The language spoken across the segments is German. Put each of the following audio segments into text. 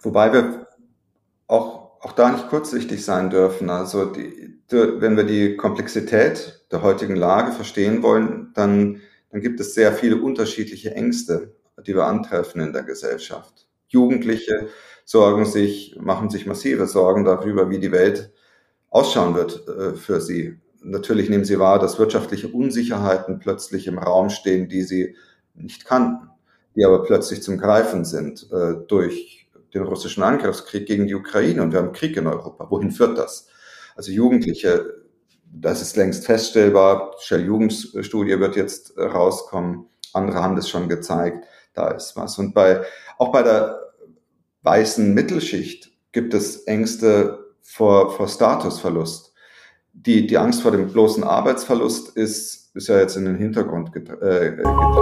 Wobei wir auch da nicht kurzsichtig sein dürfen. Also wenn wir die Komplexität der heutigen Lage verstehen wollen, dann gibt es sehr viele unterschiedliche Ängste, die wir antreffen in der Gesellschaft. Jugendliche machen sich massive Sorgen darüber, wie die Welt ausschauen wird für sie. Natürlich nehmen sie wahr, dass wirtschaftliche Unsicherheiten plötzlich im Raum stehen, die sie nicht kannten, die aber plötzlich zum Greifen sind durch den russischen Angriffskrieg gegen die Ukraine, und wir haben Krieg in Europa. Wohin führt das? Also Jugendliche, das ist längst feststellbar, die Shell-Jugendstudie wird jetzt rauskommen, andere haben das schon gezeigt, da ist was. Und auch bei der weißen Mittelschicht gibt es Ängste vor Statusverlust. Die Angst vor dem bloßen Arbeitsverlust ist ja jetzt in den Hintergrund getreten.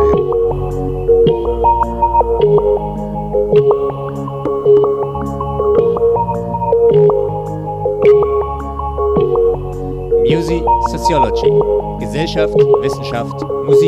Music Sociology. Gesellschaft, Wissenschaft, Musik.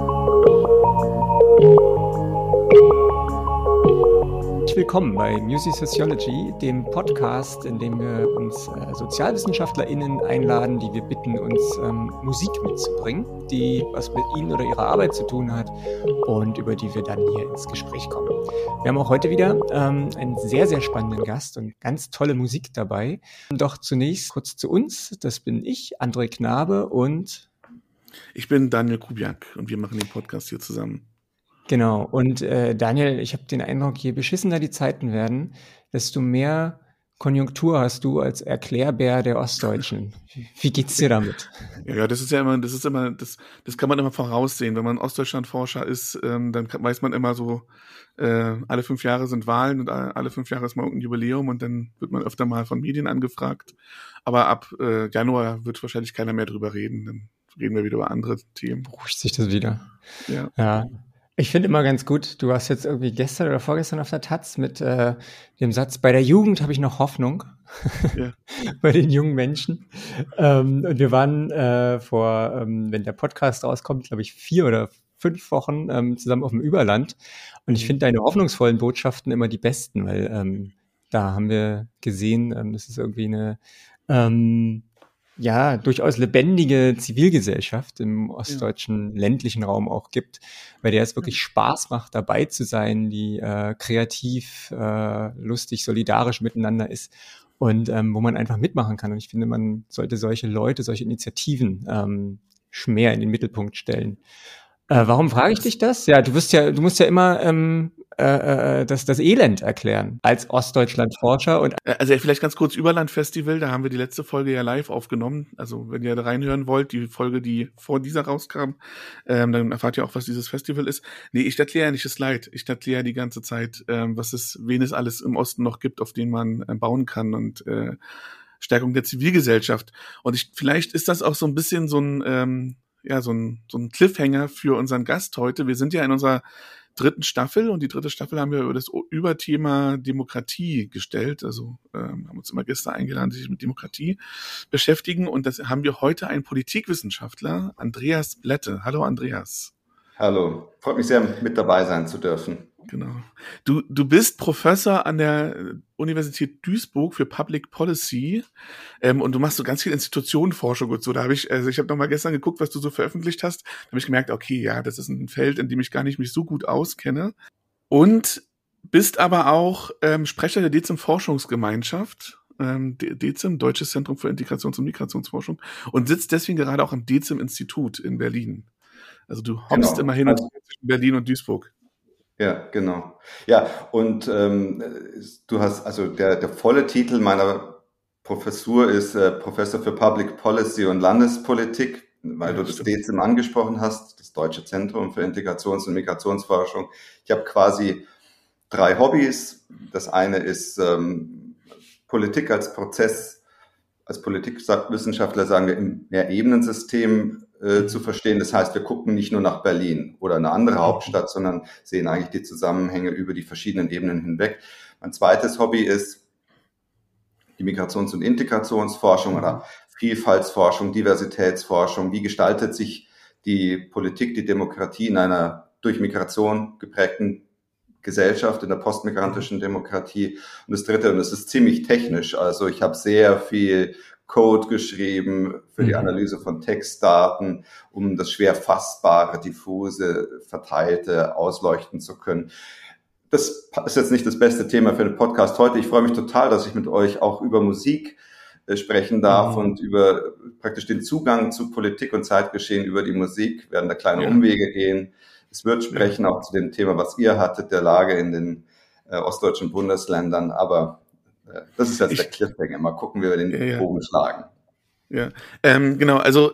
Willkommen bei Music Sociology, dem Podcast, in dem wir uns SozialwissenschaftlerInnen einladen, die wir bitten, uns Musik mitzubringen, die was mit ihnen oder ihrer Arbeit zu tun hat und über die wir dann hier ins Gespräch kommen. Wir haben auch heute wieder einen sehr, sehr spannenden Gast und ganz tolle Musik dabei. Doch zunächst kurz zu uns. Das bin ich, André Knabe, und ich bin Daniel Kubiak und wir machen den Podcast hier zusammen. Genau, und Daniel, ich habe den Eindruck, je beschissener die Zeiten werden, desto mehr Konjunktur hast du als Erklärbär der Ostdeutschen. Wie geht's dir damit? Ja, das kann man immer voraussehen. Wenn man Ostdeutschland-Forscher ist, dann weiß man immer so, alle 5 Jahre sind Wahlen und alle 5 Jahre ist mal ein Jubiläum und dann wird man öfter mal von Medien angefragt. Aber ab Januar wird wahrscheinlich keiner mehr drüber reden. Dann reden wir wieder über andere Themen. Beruhigt sich das wieder. Ja. Ich finde immer ganz gut, du warst jetzt irgendwie gestern oder vorgestern auf der Taz mit dem Satz, bei der Jugend habe ich noch Hoffnung, ja. Bei den jungen Menschen. Und wir waren wenn der Podcast rauskommt, glaube ich 4 oder 5 Wochen zusammen auf dem Überland. Und ich finde deine hoffnungsvollen Botschaften immer die besten, weil da haben wir gesehen, dass es irgendwie eine durchaus lebendige Zivilgesellschaft im ostdeutschen ländlichen Raum auch gibt, bei der es wirklich Spaß macht, dabei zu sein, die kreativ, lustig, solidarisch miteinander ist und wo man einfach mitmachen kann. Und ich finde, man sollte solche Leute, solche Initiativen mehr in den Mittelpunkt stellen. Warum frage ich dich das? Ja, du musst ja immer das Elend erklären als Ostdeutschland-Forscher. Und also vielleicht ganz kurz, Überland-Festival, da haben wir die letzte Folge ja live aufgenommen. Also wenn ihr da reinhören wollt, die Folge, die vor dieser rauskam, dann erfahrt ihr auch, was dieses Festival ist. Nee, ich erkläre ja nicht das Leid. Ich erkläre die ganze Zeit, wen es alles im Osten noch gibt, auf den man bauen kann und Stärkung der Zivilgesellschaft. Und vielleicht ist das auch so ein bisschen so ein Cliffhanger für unseren Gast heute. Wir sind ja in unserer 3. Staffel und die 3. Staffel haben wir über das Überthema Demokratie gestellt. Also haben uns immer Gäste eingeladen, die sich mit Demokratie beschäftigen, und das haben wir heute einen Politikwissenschaftler, Andreas Blätte. Hallo Andreas. Hallo, freut mich sehr, mit dabei sein zu dürfen. Genau. Du bist Professor an der Universität Duisburg für Public Policy und du machst so ganz viel Institutionenforschung und so. Ich habe noch mal gestern geguckt, was du so veröffentlicht hast. Da habe ich gemerkt, okay, ja, das ist ein Feld, in dem ich gar nicht mich so gut auskenne. Und bist aber auch Sprecher der DEZIM-Forschungsgemeinschaft, DEZIM, Deutsches Zentrum für Integrations- und Migrationsforschung, und sitzt deswegen gerade auch am DEZIM-Institut in Berlin. Also du hoppst immer hin und her zwischen Berlin und Duisburg. Ja, genau. Ja, und du hast, also der volle Titel meiner Professur ist Professor für Public Policy und Landespolitik, weil du das DEZIM angesprochen hast, das Deutsche Zentrum für Integrations- und Migrationsforschung. Ich habe quasi 3 Hobbys. Das eine ist Politik als Prozess. Als Politikwissenschaftler sagen wir im Mehrebenensystem zu verstehen. Das heißt, wir gucken nicht nur nach Berlin oder eine andere Hauptstadt, sondern sehen eigentlich die Zusammenhänge über die verschiedenen Ebenen hinweg. Mein zweites Hobby ist die Migrations- und Integrationsforschung oder Vielfaltsforschung, Diversitätsforschung. Wie gestaltet sich die Politik, die Demokratie in einer durch Migration geprägten Gesellschaft, in der postmigrantischen Demokratie. Und das Dritte, und das ist ziemlich technisch, also ich habe sehr viel Code geschrieben für die Analyse von Textdaten, um das schwer fassbare, diffuse, verteilte ausleuchten zu können. Das ist jetzt nicht das beste Thema für den Podcast heute. Ich freue mich total, dass ich mit euch auch über Musik sprechen darf und über praktisch den Zugang zu Politik und Zeitgeschehen über die Musik. Wir werden da kleine Umwege gehen. Es wird sprechen auch zu dem Thema, was ihr hattet, der Lage in den ostdeutschen Bundesländern. Aber das ist jetzt der Cliffhanger. Mal gucken, wie wir den Bogen schlagen. Ja, genau. Also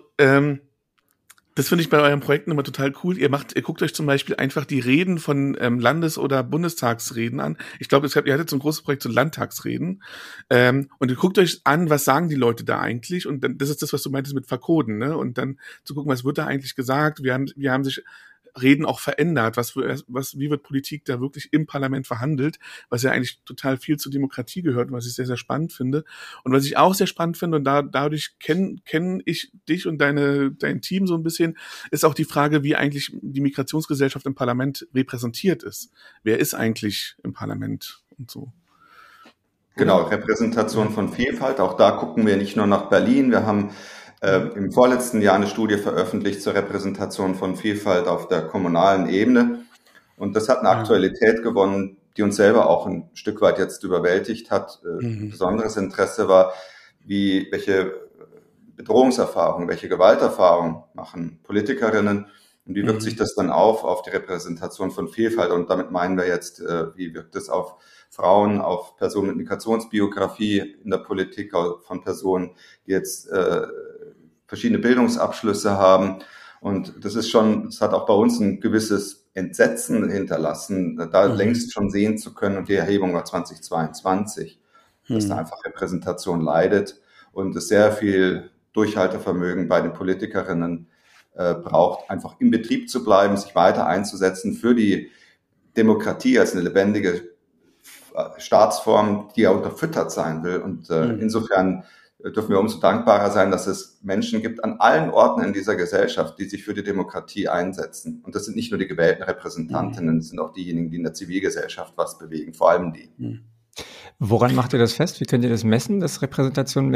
das finde ich bei euren Projekten immer total cool. Ihr guckt euch zum Beispiel einfach die Reden von Landes- oder Bundestagsreden an. Ich glaube, ihr hattet so ein großes Projekt zu Landtagsreden. Und ihr guckt euch an, was sagen die Leute da eigentlich? Und dann, das ist das, was du meintest mit Verkoden, ne? Und dann zu gucken, was wird da eigentlich gesagt? Wie haben sich Reden auch verändert? Wie wird Politik da wirklich im Parlament verhandelt? Was ja eigentlich total viel zur Demokratie gehört, was ich sehr, sehr spannend finde. Und was ich auch sehr spannend finde, und dadurch kenn ich dich und dein Team so ein bisschen, ist auch die Frage, wie eigentlich die Migrationsgesellschaft im Parlament repräsentiert ist. Wer ist eigentlich im Parlament und so? Genau, Repräsentation von Vielfalt. Auch da gucken wir nicht nur nach Berlin. Wir haben im vorletzten Jahr eine Studie veröffentlicht zur Repräsentation von Vielfalt auf der kommunalen Ebene. Und das hat eine Aktualität gewonnen, die uns selber auch ein Stück weit jetzt überwältigt hat. Besonderes Interesse war, welche Bedrohungserfahrungen, welche Gewalterfahrungen machen Politikerinnen und wie wirkt sich das dann auf die Repräsentation von Vielfalt. Und damit meinen wir jetzt, wie wirkt es auf Frauen, auf Personen mit Migrationsbiografie in der Politik, von Personen, die jetzt verschiedene Bildungsabschlüsse haben. Und das hat auch bei uns ein gewisses Entsetzen hinterlassen, da längst schon sehen zu können, und die Erhebung war 2022, dass da einfach Repräsentation leidet und es sehr viel Durchhaltevermögen bei den Politikerinnen braucht, einfach im Betrieb zu bleiben, sich weiter einzusetzen für die Demokratie als eine lebendige Staatsform, die ja unterfüttert sein will. Und insofern dürfen wir umso dankbarer sein, dass es Menschen gibt an allen Orten in dieser Gesellschaft, die sich für die Demokratie einsetzen. Und das sind nicht nur die gewählten Repräsentantinnen, das sind auch diejenigen, die in der Zivilgesellschaft was bewegen, vor allem die. Woran macht ihr das fest? Wie könnt ihr das messen, dass Repräsentation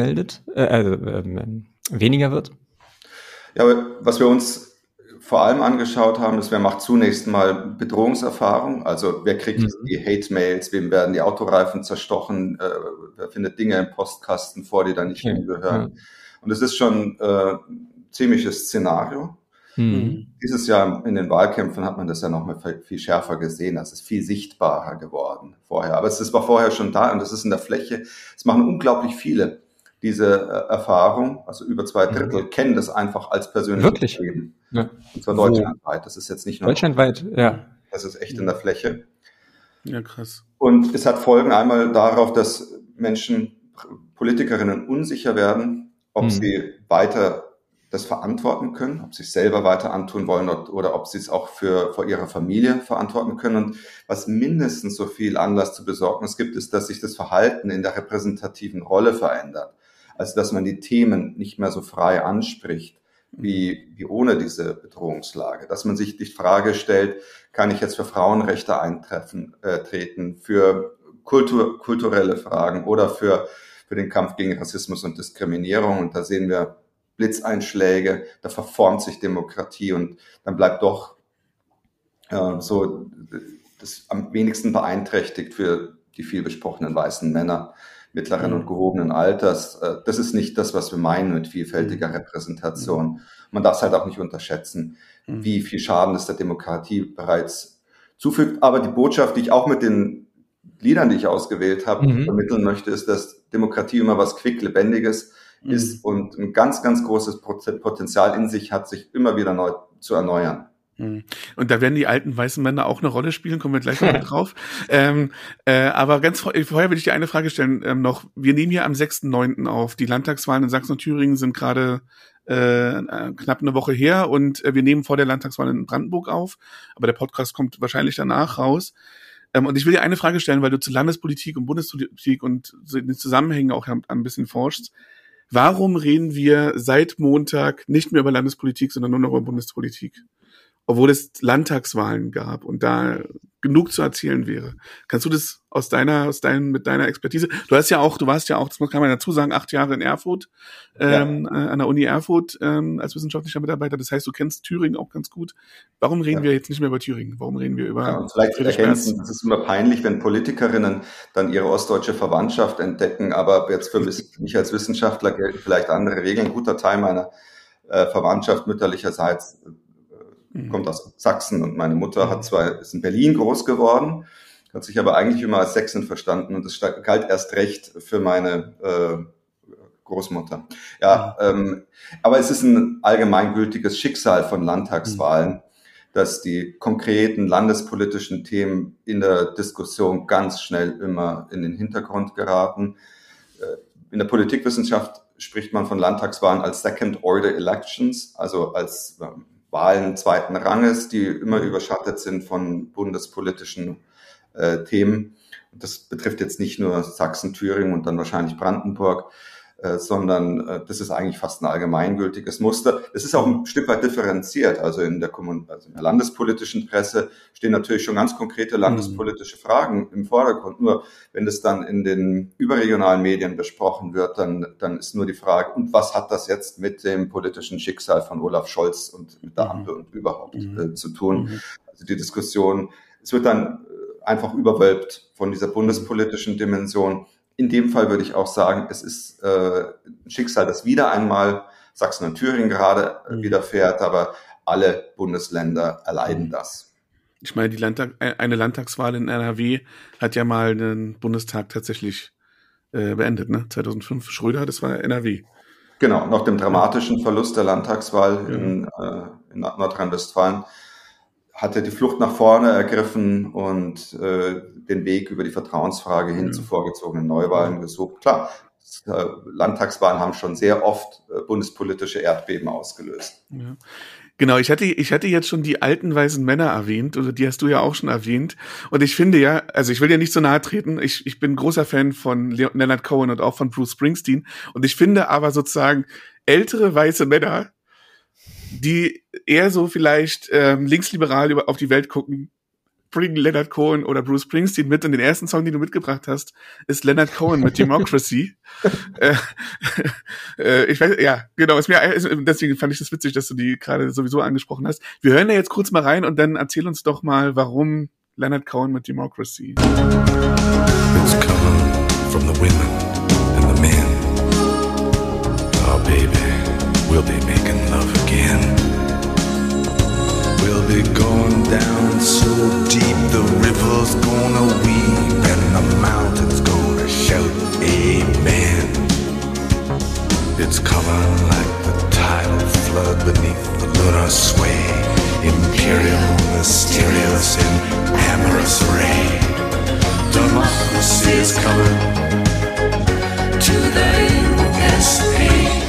weniger wird? Ja, was wir uns vor allem angeschaut haben, ist, wer macht zunächst mal Bedrohungserfahrung, also wer kriegt die Hate-Mails, wem werden die Autoreifen zerstochen, wer findet Dinge im Postkasten vor, die da nicht hingehören. Und es ist schon ein ziemliches Szenario. Dieses Jahr in den Wahlkämpfen hat man das ja noch mal viel schärfer gesehen, das ist viel sichtbarer geworden vorher. Aber es war vorher schon da und das ist in der Fläche. Es machen unglaublich viele diese Erfahrung, also über 2/3 kennen das einfach als persönliches Leben. Ja. Und zwar deutschlandweit. Das ist jetzt nicht nur deutschlandweit, das ist echt in der Fläche. Ja, krass. Und es hat Folgen einmal darauf, dass Politikerinnen unsicher werden, ob sie weiter das verantworten können, ob sie es selber weiter antun wollen oder ob sie es auch vor ihrer Familie verantworten können. Und was mindestens so viel Anlass zu Besorgnis gibt, ist, dass sich das Verhalten in der repräsentativen Rolle verändert. Also dass man die Themen nicht mehr so frei anspricht, wie ohne diese Bedrohungslage. Dass man sich die Frage stellt, kann ich jetzt für Frauenrechte treten, für kulturelle Fragen oder für den Kampf gegen Rassismus und Diskriminierung. Und da sehen wir Blitzeinschläge, da verformt sich Demokratie und dann bleibt doch so das am wenigsten beeinträchtigt für die viel besprochenen weißen Männer mittleren und gehobenen Alters. Das ist nicht das, was wir meinen mit vielfältiger Repräsentation. Man darf es halt auch nicht unterschätzen, wie viel Schaden es der Demokratie bereits zufügt. Aber die Botschaft, die ich auch mit den Liedern, die ich ausgewählt habe, vermitteln möchte, ist, dass Demokratie immer was Quicklebendiges ist und ein ganz, ganz großes Potenzial in sich hat, sich immer wieder neu zu erneuern. Und da werden die alten weißen Männer auch eine Rolle spielen, kommen wir gleich noch drauf. Aber vorher will ich dir eine Frage stellen noch. Wir nehmen hier am 6.9. auf. Die Landtagswahlen in Sachsen und Thüringen sind gerade knapp eine Woche her und wir nehmen vor der Landtagswahl in Brandenburg auf. Aber der Podcast kommt wahrscheinlich danach raus. Und ich will dir eine Frage stellen, weil du zu Landespolitik und Bundespolitik und den Zusammenhängen auch ein bisschen forschst. Warum reden wir seit Montag nicht mehr über Landespolitik, sondern nur noch über Bundespolitik? obwohl es Landtagswahlen gab und da genug zu erzählen wäre. Kannst du das mit deiner Expertise? Du warst ja auch, das kann man dazu sagen, 8 Jahre in Erfurt, an der Uni Erfurt, als wissenschaftlicher Mitarbeiter. Das heißt, du kennst Thüringen auch ganz gut. Warum reden wir jetzt nicht mehr über Thüringen? Warum reden wir über und vielleicht ergänzen, das ist immer peinlich, wenn Politikerinnen dann ihre ostdeutsche Verwandtschaft entdecken, aber jetzt für mich als Wissenschaftler gelten vielleicht andere Regeln. Ein guter Teil meiner Verwandtschaft mütterlicherseits kommt aus Sachsen und meine Mutter ist in Berlin groß geworden, hat sich aber eigentlich immer als Sächsin verstanden und das galt erst recht für meine Großmutter. Ja, aber es ist ein allgemeingültiges Schicksal von Landtagswahlen, dass die konkreten landespolitischen Themen in der Diskussion ganz schnell immer in den Hintergrund geraten. In der Politikwissenschaft spricht man von Landtagswahlen als Second-Order Elections, also als Wahlen zweiten Ranges, die immer überschattet sind von bundespolitischen Themen. Das betrifft jetzt nicht nur Sachsen, Thüringen und dann wahrscheinlich Brandenburg, sondern das ist eigentlich fast ein allgemeingültiges Muster. Es ist auch ein Stück weit differenziert. Also in der landespolitischen Presse stehen natürlich schon ganz konkrete landespolitische Fragen im Vordergrund. Nur wenn das dann in den überregionalen Medien besprochen wird, dann ist nur die Frage, und was hat das jetzt mit dem politischen Schicksal von Olaf Scholz und mit der Ampel und überhaupt zu tun? Also die Diskussion, es wird dann einfach überwölbt von dieser bundespolitischen Dimension. In dem Fall würde ich auch sagen, es ist ein Schicksal, das wieder einmal Sachsen und Thüringen gerade widerfährt, aber alle Bundesländer erleiden das. Ich meine, eine Landtagswahl in NRW hat ja mal den Bundestag tatsächlich beendet, ne? 2005, Schröder, das war NRW. Genau, nach dem dramatischen Verlust der Landtagswahl in Nordrhein-Westfalen hat er die Flucht nach vorne ergriffen und den Weg über die Vertrauensfrage hin zu vorgezogenen Neuwahlen gesucht. Klar, Landtagswahlen haben schon sehr oft bundespolitische Erdbeben ausgelöst. Ja. Genau, ich hatte jetzt schon die alten weißen Männer erwähnt, oder die hast du ja auch schon erwähnt. Und ich finde ja, also ich will ja nicht so nahe treten, ich bin großer Fan von Leonard Cohen und auch von Bruce Springsteen. Und ich finde aber sozusagen ältere weiße Männer, die eher so vielleicht linksliberal auf die Welt gucken, bringen Leonard Cohen oder Bruce Springsteen mit. Und den ersten Song, den du mitgebracht hast, ist Leonard Cohen mit Democracy. Ich weiß, ja, genau. Deswegen fand ich das witzig, dass du die gerade sowieso angesprochen hast. Wir hören da jetzt kurz mal rein und dann erzähl uns doch mal, warum Leonard Cohen mit Democracy. It's coming from the women and the men. Oh baby, we'll be making love again. We'll be going down so deep, the river's gonna weep and the mountains gonna shout amen. It's coming like the tidal flood beneath the lunar sway, imperial, mysterious, and amorous ray. Democracy is coming to the USA.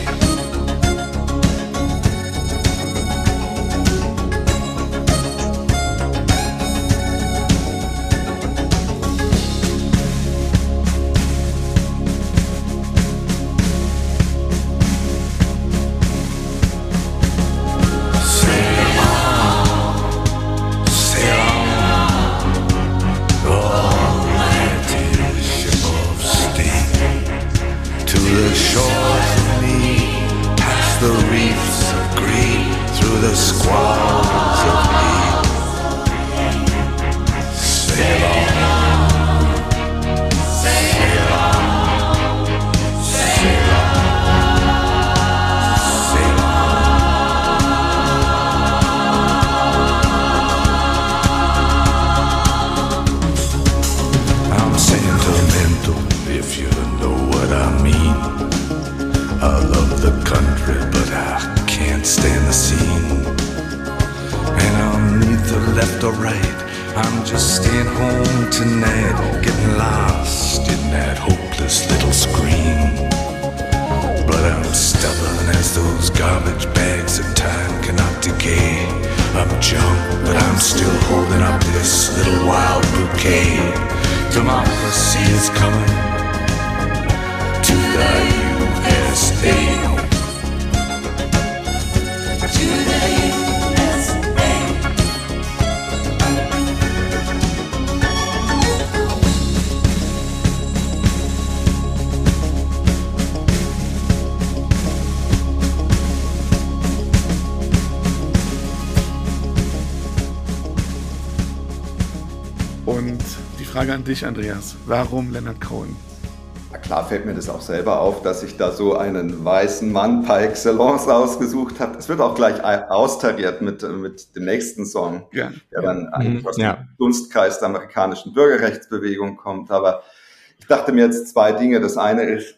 Frage an dich, Andreas. Warum Leonard Cohen? Na klar fällt mir das auch selber auf, dass ich da so einen weißen Mann par excellence ausgesucht habe. Es wird auch gleich austariert mit dem nächsten Song, der dann eigentlich aus dem Dunstkreis der amerikanischen Bürgerrechtsbewegung kommt. Aber ich dachte mir jetzt zwei Dinge. Das eine ist,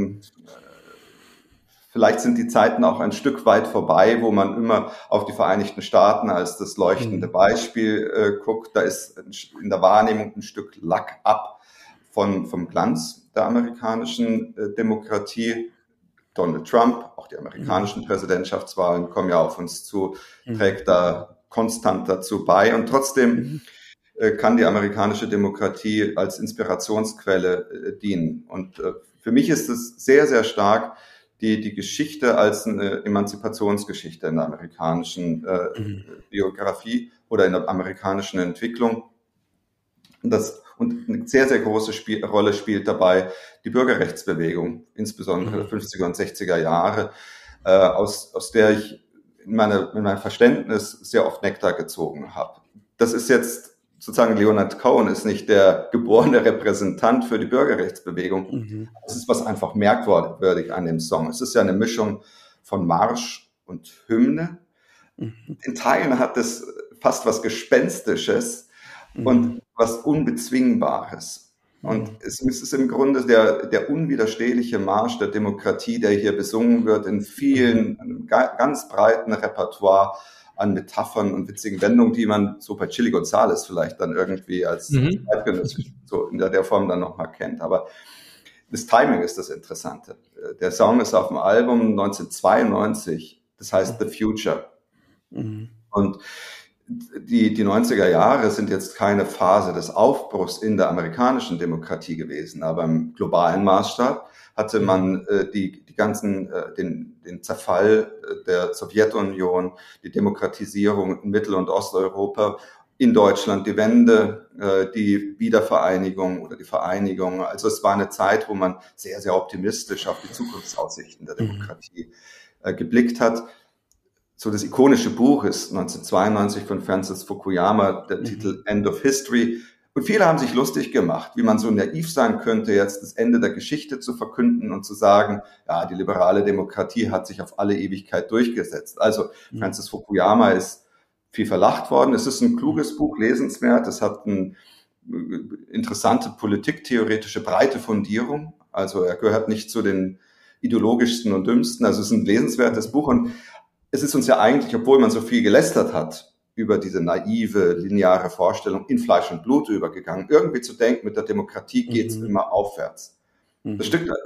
vielleicht sind die Zeiten auch ein Stück weit vorbei, wo man immer auf die Vereinigten Staaten als das leuchtende Beispiel guckt. Da ist in der Wahrnehmung ein Stück Lack ab vom Glanz der amerikanischen Demokratie. Donald Trump, auch die amerikanischen Präsidentschaftswahlen kommen ja auf uns zu, trägt da konstant dazu bei. Und trotzdem kann die amerikanische Demokratie als Inspirationsquelle dienen. Und für mich ist es sehr, sehr stark die Geschichte als eine Emanzipationsgeschichte in der amerikanischen Biografie oder in der amerikanischen Entwicklung. Und eine sehr, sehr große Rolle spielt dabei die Bürgerrechtsbewegung, insbesondere 50er und 60er Jahre, aus der ich in meinem Verständnis sehr oft Nektar gezogen habe. Das ist jetzt sozusagen, Leonard Cohen ist nicht der geborene Repräsentant für die Bürgerrechtsbewegung. Es ist was einfach merkwürdig an dem Song. Es ist ja eine Mischung von Marsch und Hymne. In Teilen hat es fast was Gespenstisches und was Unbezwingbares. Und es ist im Grunde der unwiderstehliche Marsch der Demokratie, der hier besungen wird, in vielen, ganz breiten Repertoire an Metaphern und witzigen Wendungen, die man so bei Chili Gonzales vielleicht dann irgendwie als zeitgenössisch so in der Form dann nochmal kennt. Aber das Timing ist das Interessante. Der Song ist auf dem Album 1992, das heißt The Future. Und die 90er Jahre sind jetzt keine Phase des Aufbruchs in der amerikanischen Demokratie gewesen, aber im globalen Maßstab hatte man den Zerfall der Sowjetunion, die Demokratisierung in Mittel- und Osteuropa, in Deutschland die Wende, die Wiedervereinigung oder die Vereinigung. Also es war eine Zeit, wo man sehr, sehr optimistisch auf die Zukunftsaussichten der Demokratie geblickt hat. So das ikonische Buch ist 1992 von Francis Fukuyama, der Titel End of History. Und viele haben sich lustig gemacht, wie man so naiv sein könnte, jetzt das Ende der Geschichte zu verkünden und zu sagen, ja, die liberale Demokratie hat sich auf alle Ewigkeit durchgesetzt. Also Francis Fukuyama ist viel verlacht worden. Es ist ein kluges Buch, lesenswert. Es hat eine interessante politiktheoretische breite Fundierung. Also er gehört nicht zu den ideologischsten und dümmsten. Also es ist ein lesenswertes Buch. Und es ist uns ja eigentlich, obwohl man so viel gelästert hat, über diese naive, lineare Vorstellung in Fleisch und Blut übergegangen, irgendwie zu denken, mit der Demokratie geht's immer aufwärts. Das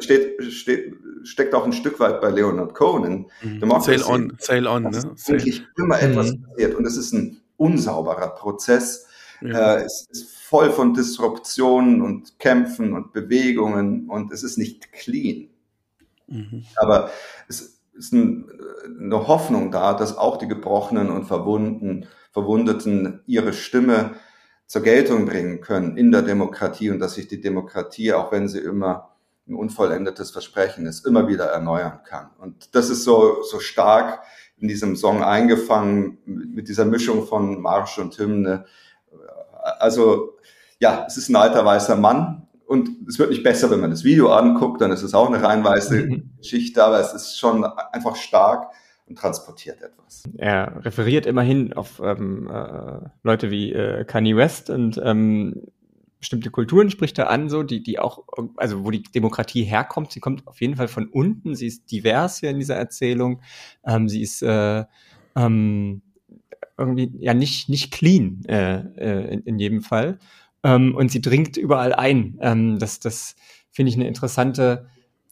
steckt auch ein Stück weit bei Leonard Cohen. Sail on, ne? Dass eigentlich immer etwas passiert. Und es ist ein unsauberer Prozess. Es ist voll von Disruptionen und Kämpfen und Bewegungen und es ist nicht clean. Aber es ist eine Hoffnung da, dass auch die Gebrochenen und Verwundeten ihre Stimme zur Geltung bringen können in der Demokratie und dass sich die Demokratie, auch wenn sie immer ein unvollendetes Versprechen ist, immer wieder erneuern kann. Und das ist so stark in diesem Song eingefangen, mit dieser Mischung von Marsch und Hymne. Also ja, es ist ein alter weißer Mann. Und es wird nicht besser, wenn man das Video anguckt, dann ist es auch eine rein weiße Geschichte, aber es ist schon einfach stark und transportiert etwas. Er referiert immerhin auf Leute wie Kanye West und bestimmte Kulturen spricht er an, so die auch, also wo die Demokratie herkommt. Sie kommt auf jeden Fall von unten. Sie ist divers hier in dieser Erzählung. Sie ist irgendwie ja nicht clean in jedem Fall. Und sie dringt überall ein. Das finde ich eine interessante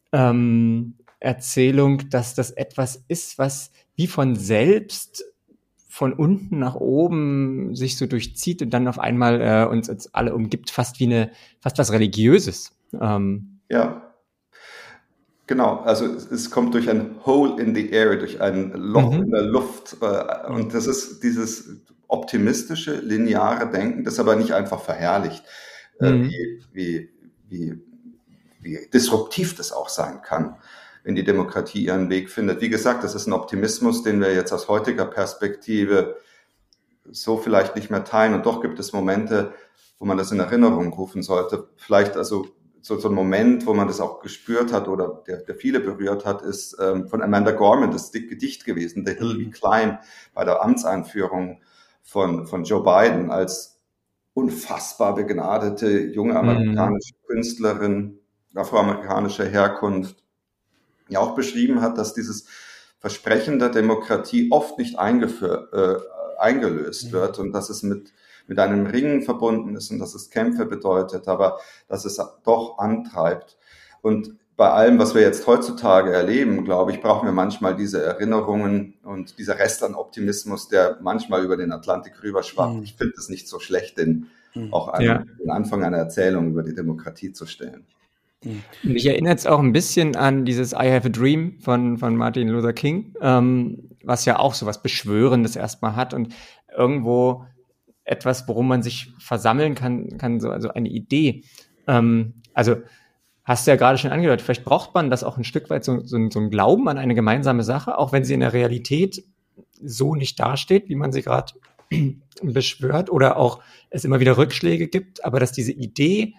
Erzählung, dass das etwas ist, was wie von selbst von unten nach oben sich so durchzieht und dann auf einmal uns alle umgibt, fast was Religiöses. Ja, genau. Also es kommt durch ein Hole in the Air, durch ein Loch in der Luft. Und das ist dieses optimistische, lineare Denken, das aber nicht einfach verherrlicht, wie disruptiv das auch sein kann, wenn die Demokratie ihren Weg findet. Wie gesagt, das ist ein Optimismus, den wir jetzt aus heutiger Perspektive so vielleicht nicht mehr teilen. Und doch gibt es Momente, wo man das in Erinnerung rufen sollte. Vielleicht also so ein Moment, wo man das auch gespürt hat oder der viele berührt hat, ist von Amanda Gorman das Gedicht gewesen, The Hill We Climb, bei der Amtseinführung von Joe Biden als unfassbar begnadete junge amerikanische Künstlerin afroamerikanischer Herkunft, ja auch beschrieben hat, dass dieses Versprechen der Demokratie oft nicht eingelöst wird und dass es mit einem Ringen verbunden ist und dass es Kämpfe bedeutet, aber dass es doch antreibt. Und bei allem, was wir jetzt heutzutage erleben, glaube ich, brauchen wir manchmal diese Erinnerungen und dieser Rest an Optimismus, der manchmal über den Atlantik rüberschwappt. Ich finde es nicht so schlecht, auch den Anfang einer Erzählung über die Demokratie zu stellen. Mich erinnert es auch ein bisschen an dieses I Have a Dream von Martin Luther King, was ja auch so was Beschwörendes erstmal hat und irgendwo etwas, worum man sich versammeln kann so, also eine Idee. Also hast du ja gerade schon angedeutet, vielleicht braucht man das auch ein Stück weit, so ein Glauben an eine gemeinsame Sache, auch wenn sie in der Realität so nicht dasteht, wie man sie gerade beschwört oder auch es immer wieder Rückschläge gibt, aber dass diese Idee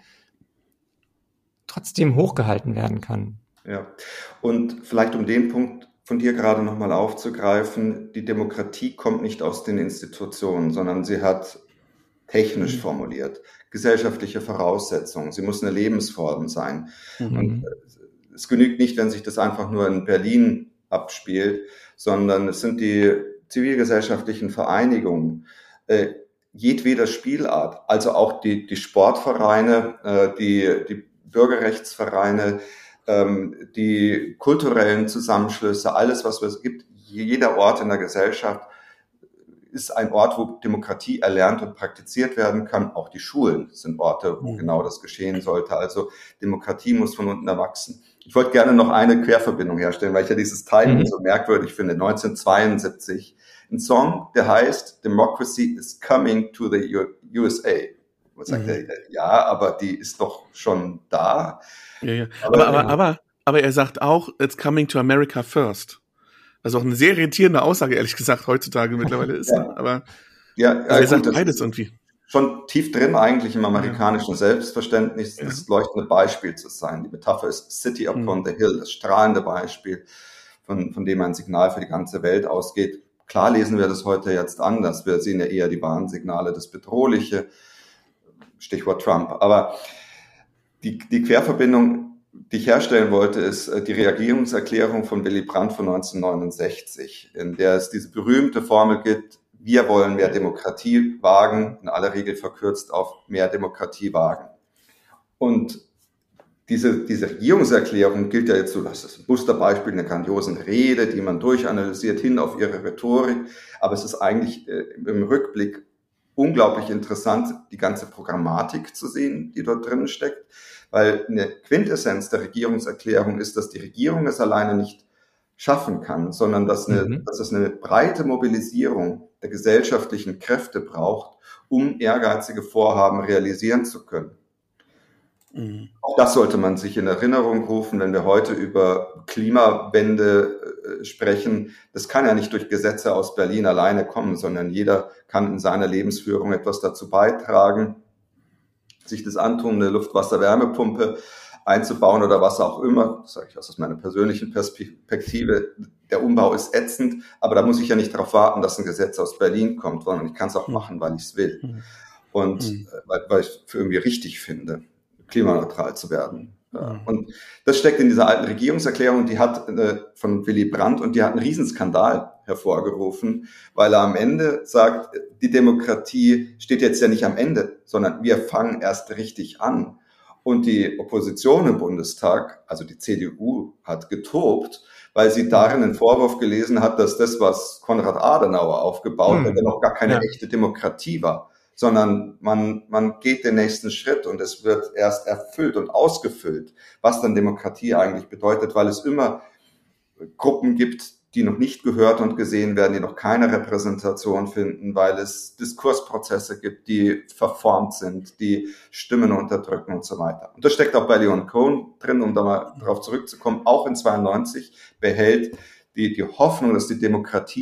trotzdem hochgehalten werden kann. Ja, und vielleicht um den Punkt von dir gerade nochmal aufzugreifen, die Demokratie kommt nicht aus den Institutionen, sondern sie hat technisch formuliert gesellschaftliche Voraussetzungen. Sie muss eine Lebensform sein. Und es genügt nicht, wenn sich das einfach nur in Berlin abspielt, sondern es sind die zivilgesellschaftlichen Vereinigungen, jedweder Spielart, also auch die Sportvereine, die Bürgerrechtsvereine, die kulturellen Zusammenschlüsse, alles, was es gibt, jeder Ort in der Gesellschaft ist ein Ort, wo Demokratie erlernt und praktiziert werden kann. Auch die Schulen sind Orte, wo genau das geschehen sollte. Also Demokratie muss von unten erwachsen. Ich wollte gerne noch eine Querverbindung herstellen, weil ich ja dieses Timing so merkwürdig finde. 1972, ein Song, der heißt Democracy is coming to the USA. Man sagt ja, aber die ist doch schon da. Ja. Aber er sagt auch, it's coming to America first. Was auch eine sehr irritierende Aussage, ehrlich gesagt, heutzutage mittlerweile ist. Aber er sagt beides irgendwie. Schon tief drin eigentlich im amerikanischen Selbstverständnis, das leuchtende Beispiel zu sein. Die Metapher ist City upon the Hill, das strahlende Beispiel, von dem ein Signal für die ganze Welt ausgeht. Klar lesen wir das heute jetzt anders. Wir sehen ja eher die Warnsignale, das Bedrohliche, Stichwort Trump. Aber die Querverbindung, die ich herstellen wollte, ist die Regierungserklärung von Willy Brandt von 1969, in der es diese berühmte Formel gibt, wir wollen mehr Demokratie wagen, in aller Regel verkürzt auf mehr Demokratie wagen. Und diese Regierungserklärung gilt ja jetzt so, das ist ein Musterbeispiel einer grandiosen Rede, die man durchanalysiert hin auf ihre Rhetorik, aber es ist eigentlich im Rückblick unglaublich interessant, die ganze Programmatik zu sehen, die dort drin steckt, weil eine Quintessenz der Regierungserklärung ist, dass die Regierung es alleine nicht schaffen kann, sondern dass es eine breite Mobilisierung der gesellschaftlichen Kräfte braucht, um ehrgeizige Vorhaben realisieren zu können. Auch das sollte man sich in Erinnerung rufen, wenn wir heute über Klimawende sprechen. Das kann ja nicht durch Gesetze aus Berlin alleine kommen, sondern jeder kann in seiner Lebensführung etwas dazu beitragen, sich das antun, eine Luft-Wasser-Wärmepumpe einzubauen oder was auch immer. Das sage ich aus meiner persönlichen Perspektive. Der Umbau ist ätzend, aber da muss ich ja nicht darauf warten, dass ein Gesetz aus Berlin kommt, sondern ich kann es auch machen, weil ich es will. Und weil ich es für irgendwie richtig finde, klimaneutral zu werden. Und das steckt in dieser alten Regierungserklärung, die hat von Willy Brandt, und die hat einen Riesenskandal hervorgerufen, weil er am Ende sagt, die Demokratie steht jetzt ja nicht am Ende, sondern wir fangen erst richtig an. Und die Opposition im Bundestag, also die CDU, hat getobt, weil sie darin einen Vorwurf gelesen hat, dass das, was Konrad Adenauer aufgebaut hat, noch gar keine echte Demokratie war, sondern man geht den nächsten Schritt und es wird erst erfüllt und ausgefüllt, was dann Demokratie eigentlich bedeutet, weil es immer Gruppen gibt, die noch nicht gehört und gesehen werden, die noch keine Repräsentation finden, weil es Diskursprozesse gibt, die verformt sind, die Stimmen unterdrücken und so weiter. Und das steckt auch bei Leon Cohen drin, um da mal drauf zurückzukommen. Auch in 92 behält die Hoffnung, dass die Demokratie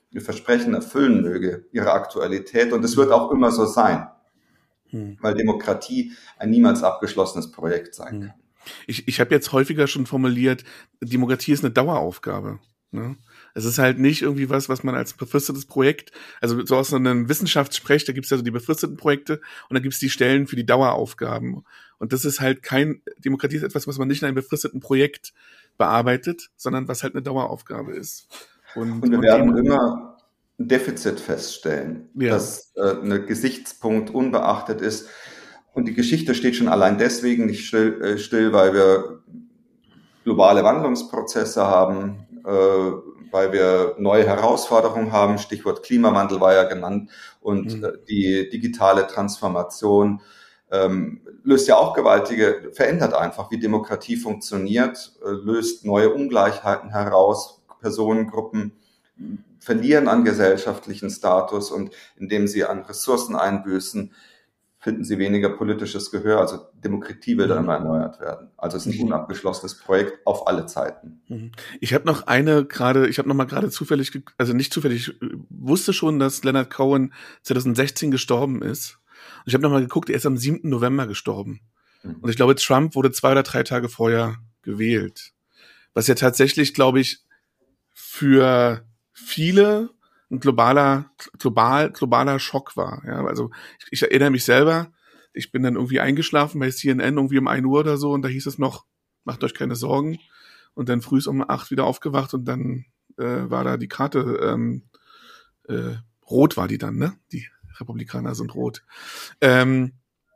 ihr Versprechen erfüllen möge, ihre Aktualität. Und es wird auch immer so sein, weil Demokratie ein niemals abgeschlossenes Projekt sein kann. Ich habe jetzt häufiger schon formuliert, Demokratie ist eine Daueraufgabe. Ne? Es ist halt nicht irgendwie was man als befristetes Projekt, also so aus so einem Wissenschaftssprech, da gibt's ja so die befristeten Projekte und dann gibt's die Stellen für die Daueraufgaben. Und das ist halt Demokratie ist etwas, was man nicht in einem befristeten Projekt bearbeitet, sondern was halt eine Daueraufgabe ist. Und wir werden immer ein Defizit feststellen, dass ein Gesichtspunkt unbeachtet ist. Und die Geschichte steht schon allein deswegen nicht still, weil wir globale Wandlungsprozesse haben, weil wir neue Herausforderungen haben. Stichwort Klimawandel war ja genannt. Und die digitale Transformation löst ja auch verändert einfach, wie Demokratie funktioniert, löst neue Ungleichheiten heraus. Personengruppen verlieren an gesellschaftlichen Status und indem sie an Ressourcen einbüßen, finden sie weniger politisches Gehör. Also Demokratie will dann immer erneuert werden. Also es ist ein unabgeschlossenes Projekt auf alle Zeiten. Ich habe noch mal gerade zufällig, also nicht zufällig, wusste schon, dass Leonard Cohen 2016 gestorben ist. Und ich habe noch mal geguckt, er ist am 7. November gestorben. Und ich glaube, Trump wurde 2 oder 3 Tage vorher gewählt. Was ja tatsächlich, glaube ich, für viele ein globaler Schock war. Ja, also ich erinnere mich selber, ich bin dann irgendwie eingeschlafen bei CNN irgendwie um 1 Uhr oder so und da hieß es noch, macht euch keine Sorgen. Und dann früh um 8 wieder aufgewacht und dann war da die Karte, rot war die dann, ne? Die Republikaner sind rot. Keine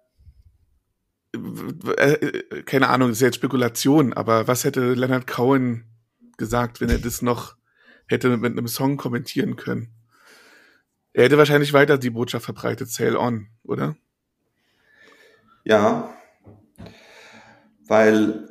Ahnung, das ist jetzt Spekulation, aber was hätte Leonard Cohen gesagt, wenn er das noch hätte mit einem Song kommentieren können? Er hätte wahrscheinlich weiter die Botschaft verbreitet, Sail On, oder? Ja, weil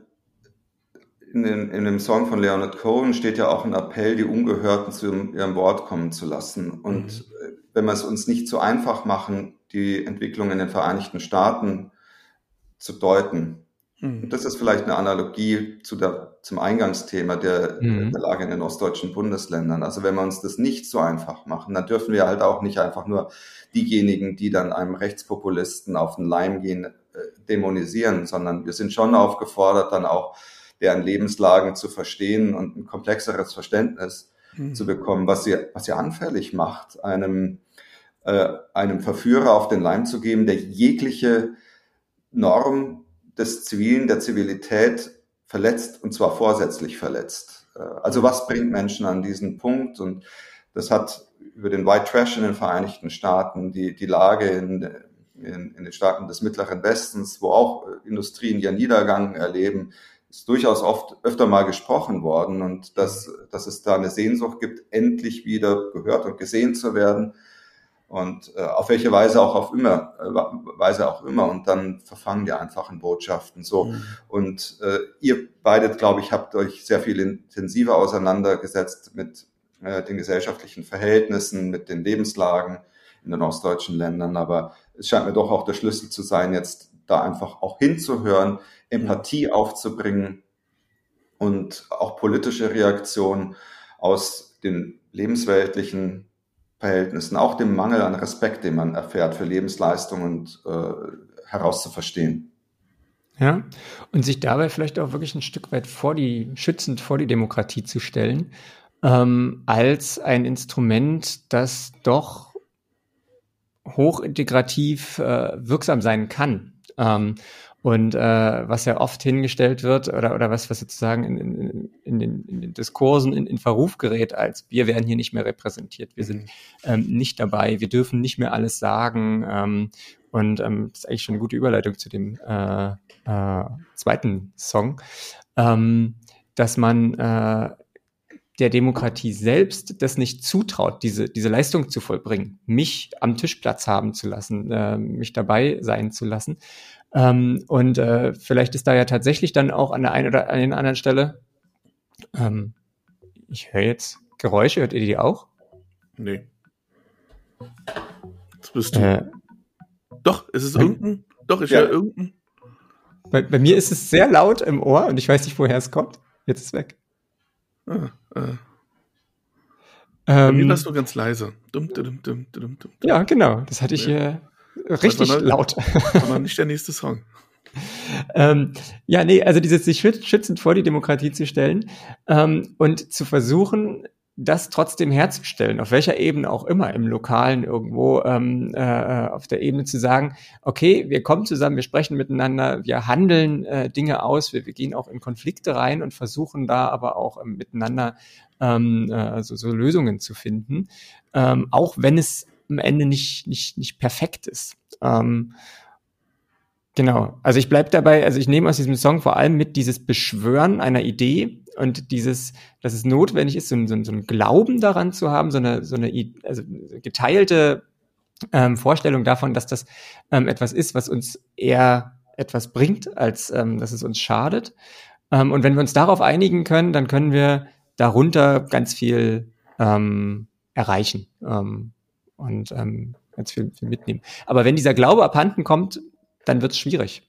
in dem Song von Leonard Cohen steht ja auch ein Appell, die Ungehörten zu ihrem Wort kommen zu lassen. Und wenn wir es uns nicht so einfach machen, die Entwicklung in den Vereinigten Staaten zu deuten, und das ist vielleicht eine Analogie zum Eingangsthema der Lage in den ostdeutschen Bundesländern. Also wenn wir uns das nicht so einfach machen, dann dürfen wir halt auch nicht einfach nur diejenigen, die dann einem Rechtspopulisten auf den Leim gehen, dämonisieren, sondern wir sind schon aufgefordert, dann auch deren Lebenslagen zu verstehen und ein komplexeres Verständnis zu bekommen, was sie anfällig macht, einem Verführer auf den Leim zu geben, der jegliche Norm des Zivilen, der Zivilität verletzt, und zwar vorsätzlich verletzt. Also was bringt Menschen an diesen Punkt? Und das hat über den White Trash in den Vereinigten Staaten, die Lage in den Staaten des Mittleren Westens, wo auch Industrien ihren Niedergang erleben, ist durchaus öfter mal gesprochen worden. Und dass es da eine Sehnsucht gibt, endlich wieder gehört und gesehen zu werden. Und auf welche Weise auch immer. Und dann verfangen die einfachen Botschaften so. Und ihr beide, glaube ich, habt euch sehr viel intensiver auseinandergesetzt mit den gesellschaftlichen Verhältnissen, mit den Lebenslagen in den ostdeutschen Ländern. Aber es scheint mir doch auch der Schlüssel zu sein, jetzt da einfach auch hinzuhören, Empathie aufzubringen und auch politische Reaktionen aus den lebensweltlichen Verhältnissen, auch dem Mangel an Respekt, den man erfährt für Lebensleistung und herauszuverstehen. Ja, und sich dabei vielleicht auch wirklich ein Stück weit schützend vor die Demokratie zu stellen, als ein Instrument, das doch hochintegrativ wirksam sein kann. Und was ja oft hingestellt wird oder was sozusagen in den Diskursen in Verruf gerät, als wir werden hier nicht mehr repräsentiert, wir sind nicht dabei, wir dürfen nicht mehr alles sagen. Und das ist eigentlich schon eine gute Überleitung zu dem zweiten Song, dass man der Demokratie selbst das nicht zutraut, diese Leistung zu vollbringen, mich am Tisch Platz haben zu lassen, mich dabei sein zu lassen. Und vielleicht ist da ja tatsächlich dann auch an der einen oder an der anderen Stelle, ich höre jetzt Geräusche, hört ihr die auch? Nee. Das bist du. Doch, ist es irgendein? Doch, ich höre irgendein. Bei mir ist es sehr laut im Ohr und ich weiß nicht, woher es kommt. Jetzt ist es weg. Mir warst du ganz leise. Ja, genau. Das hatte ich richtig laut. Aber nicht der nächste Song. Also dieses sich schützend vor die Demokratie zu stellen und zu versuchen, das trotzdem herzustellen, auf welcher Ebene auch immer, im Lokalen irgendwo, auf der Ebene zu sagen, okay, wir kommen zusammen, wir sprechen miteinander, wir handeln Dinge aus, wir gehen auch in Konflikte rein und versuchen da aber auch miteinander so Lösungen zu finden, auch wenn es am Ende nicht perfekt ist. Genau, also ich bleib dabei, also ich nehme aus diesem Song vor allem mit dieses Beschwören einer Idee und dass es notwendig ist, so einen Glauben daran zu haben, so eine geteilte Vorstellung davon, dass das etwas ist, was uns eher etwas bringt, als dass es uns schadet. Und wenn wir uns darauf einigen können, dann können wir darunter ganz viel erreichen und ganz viel mitnehmen. Aber wenn dieser Glaube abhanden kommt, dann wird es schwierig.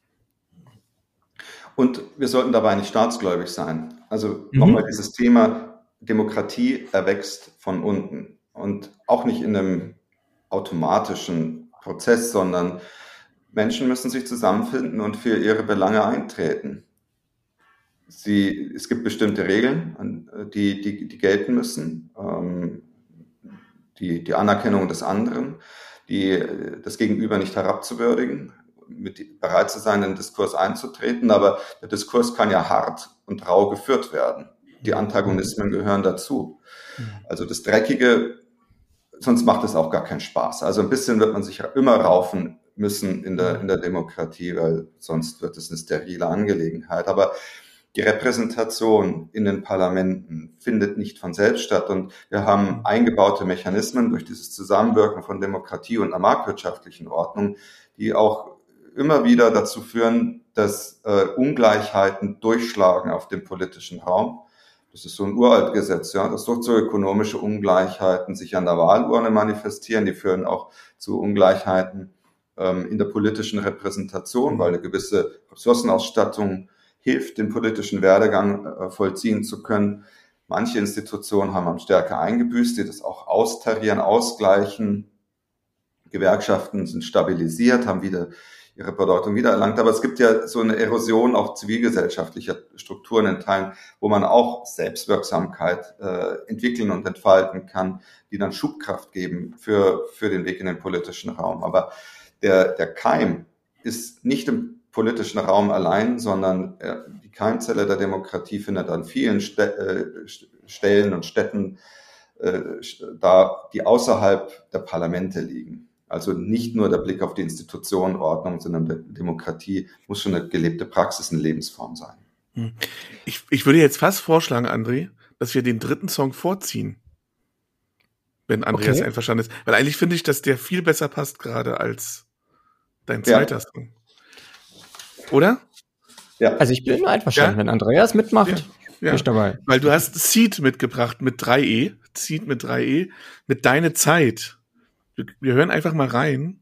Und wir sollten dabei nicht staatsgläubig sein. Also nochmal dieses Thema, Demokratie erwächst von unten. Und auch nicht in einem automatischen Prozess, sondern Menschen müssen sich zusammenfinden und für ihre Belange eintreten. Es gibt bestimmte Regeln, die gelten müssen. Die Anerkennung des anderen, das Gegenüber nicht herabzuwürdigen, bereit zu sein, in den Diskurs einzutreten, aber der Diskurs kann ja hart und rau geführt werden. Die Antagonismen gehören dazu. Also das Dreckige, sonst macht es auch gar keinen Spaß. Also ein bisschen wird man sich ja immer raufen müssen in der Demokratie, weil sonst wird es eine sterile Angelegenheit. Aber die Repräsentation in den Parlamenten findet nicht von selbst statt und wir haben eingebaute Mechanismen durch dieses Zusammenwirken von Demokratie und einer marktwirtschaftlichen Ordnung, die auch immer wieder dazu führen, dass Ungleichheiten durchschlagen auf dem politischen Raum. Das ist so ein Uraltgesetz, ja, dass sozioökonomische Ungleichheiten sich an der Wahlurne manifestieren. Die führen auch zu Ungleichheiten in der politischen Repräsentation, weil eine gewisse Ressourcenausstattung hilft, den politischen Werdegang vollziehen zu können. Manche Institutionen haben stärker eingebüßt, die das auch austarieren, ausgleichen. Gewerkschaften sind stabilisiert, haben wieder ihre Bedeutung wiedererlangt. Aber es gibt ja so eine Erosion auch zivilgesellschaftlicher Strukturen in Teilen, wo man auch Selbstwirksamkeit entwickeln und entfalten kann, die dann Schubkraft geben für den Weg in den politischen Raum. Aber der Keim ist nicht im politischen Raum allein, sondern die Keimzelle der Demokratie findet an vielen Stellen und Städten da, die außerhalb der Parlamente liegen. Also nicht nur der Blick auf die Institutionenordnung, sondern Demokratie muss schon eine gelebte Praxis, eine Lebensform sein. Ich würde jetzt fast vorschlagen, André, dass wir den dritten Song vorziehen. Wenn Andreas einverstanden ist. Weil eigentlich finde ich, dass der viel besser passt gerade als dein zweiter Song. Oder? Ja. Also ich bin einverstanden, wenn Andreas mitmacht, bin ich dabei. Weil du hast Seed mitgebracht mit 3E. Seed mit 3E. Mit Deine Zeit. Wir hören einfach mal rein.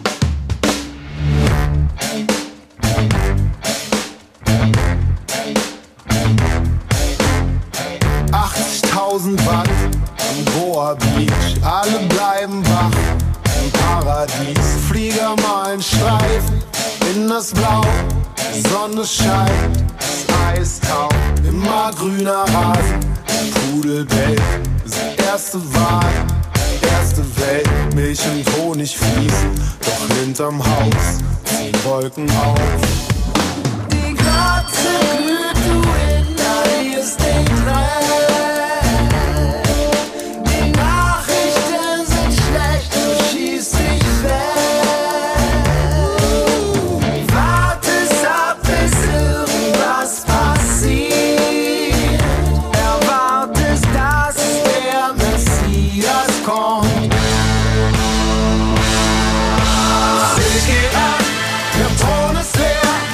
80.000 Watt am Goa Beach. Alle bleiben wach im Paradies. Flieger malen Streifen in das Blau. Die Sonne scheint, das Eis taucht. Immer grüner Rasen, Pudelbell. Das erste Wahl. Erste Welt, Milch und Honig fließen, doch hinterm Haus ziehen Wolken auf. Die Katze glüht, du inhalierst den Dreck. Die Nachrichten sind schlecht, du schießt dich weg. Wartest ab, bis irgendwas passiert. Erwartest, dass der Messias kommt. Bild geht ab, der Thron ist leer.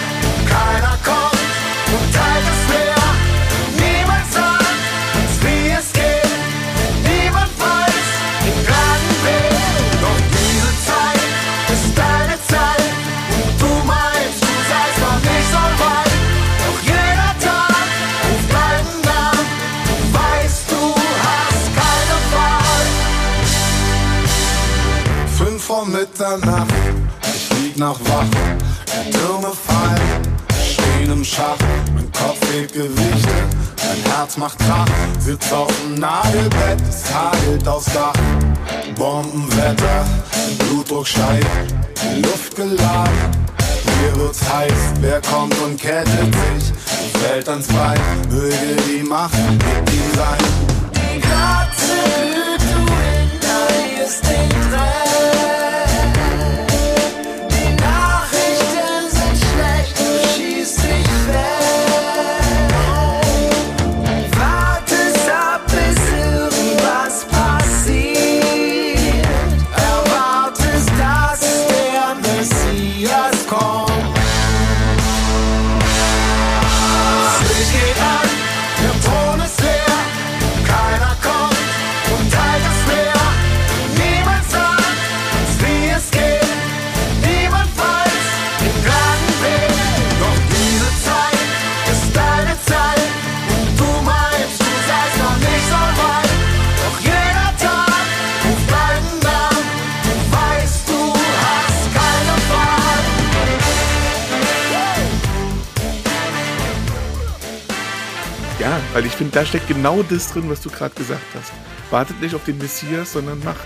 Mitternacht, ich lieg noch wach, die Türme fallen, stehen im Schach, mein Kopf hebt Gewichte, mein Herz macht Krach, sitz auf dem Nagelbett, es hagelt aufs Dach, Bombenwetter, Blutdruck steigt, die Luft geladen, hier wird's heiß, wer kommt und kettet sich, fällt ans Bein, möge die Macht mit ihm sein. Die Katze glüht, du inhalierst den Dreck. Die Nachrichten sind schlecht, du schießt dich weg. Wartest ab, bis irgendwas passiert. Erwartest, dass der Messias kommt. Das Licht geht an, der Thron ist leer. Keiner kommt und teilt das Meer. Niemand sagt uns, wie es geht. Niemand weiß den geraden Weg. Doch diese Zeit ist deine Zeit. Und du meinst, du seist noch nicht so weit. Doch jeder Tag ruft deinen Namen. Du weißt, du hast keine Wahl. Ja, weil ich finde, da steckt genau das drin, was du gerade gesagt hast. Wartet nicht auf den Messias, sondern macht.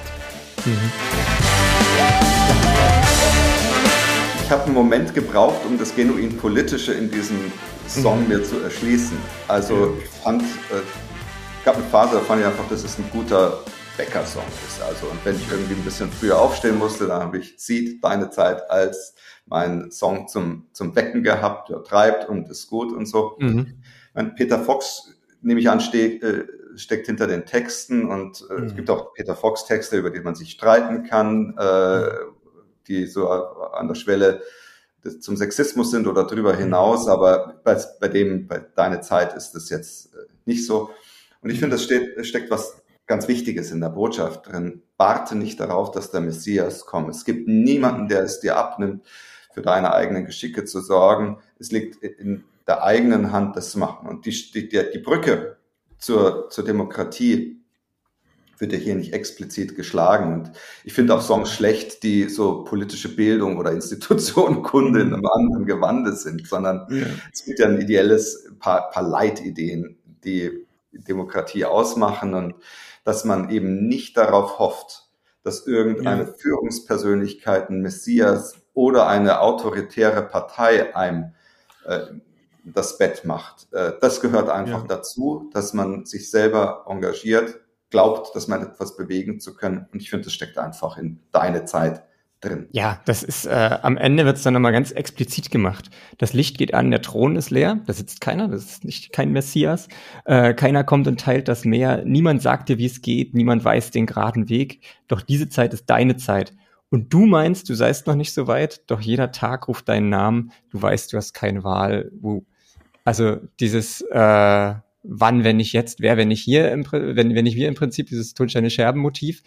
Ich habe einen Moment gebraucht, um das genuin Politische in diesem Song mir zu erschließen. Also ich fand, gab eine Phase, da fand ich einfach, dass es ein guter Bäcker-Song ist. Also und wenn ich irgendwie ein bisschen früher aufstehen musste, dann habe ich Zieht deine Zeit als meinen Song zum Wecken gehabt, der treibt und ist gut und so. Peter Fox, nehme ich an, steckt hinter den Texten und es gibt auch Peter Fox Texte, über die man sich streiten kann, die so an der Schwelle zum Sexismus sind oder darüber hinaus, aber bei Deine Zeit ist das jetzt nicht so. Und ich finde, es steckt was ganz Wichtiges in der Botschaft drin. Warte nicht darauf, dass der Messias kommt. Es gibt niemanden, der es dir abnimmt, für deine eigenen Geschicke zu sorgen. Es liegt in der eigenen Hand, das zu machen. Und die Brücke zur Demokratie wird ja hier nicht explizit geschlagen. Und ich finde auch Songs schlecht, die so politische Bildung oder Institutionenkunde in einem anderen Gewande sind, sondern es gibt ja ein ideelles paar Leitideen, die Demokratie ausmachen und dass man eben nicht darauf hofft, dass irgendeine Führungspersönlichkeit, ein Messias oder eine autoritäre Partei einem das Bett macht. Das gehört einfach dazu, dass man sich selber engagiert, glaubt, dass man etwas bewegen zu können. Und ich finde, das steckt einfach in Deine Zeit drin. Ja, das ist, am Ende wird es dann nochmal ganz explizit gemacht. Das Licht geht an, der Thron ist leer, da sitzt keiner, das ist nicht kein Messias. Keiner kommt und teilt das Meer. Niemand sagt dir, wie es geht, niemand weiß den geraden Weg. Doch diese Zeit ist deine Zeit. Und du meinst, du seist noch nicht so weit, doch jeder Tag ruft deinen Namen. Du weißt, du hast keine Wahl. Also dieses wann, wenn nicht jetzt, wer, wenn nicht hier, wenn nicht wir im Prinzip, dieses Tonsteine-Scherben-Motiv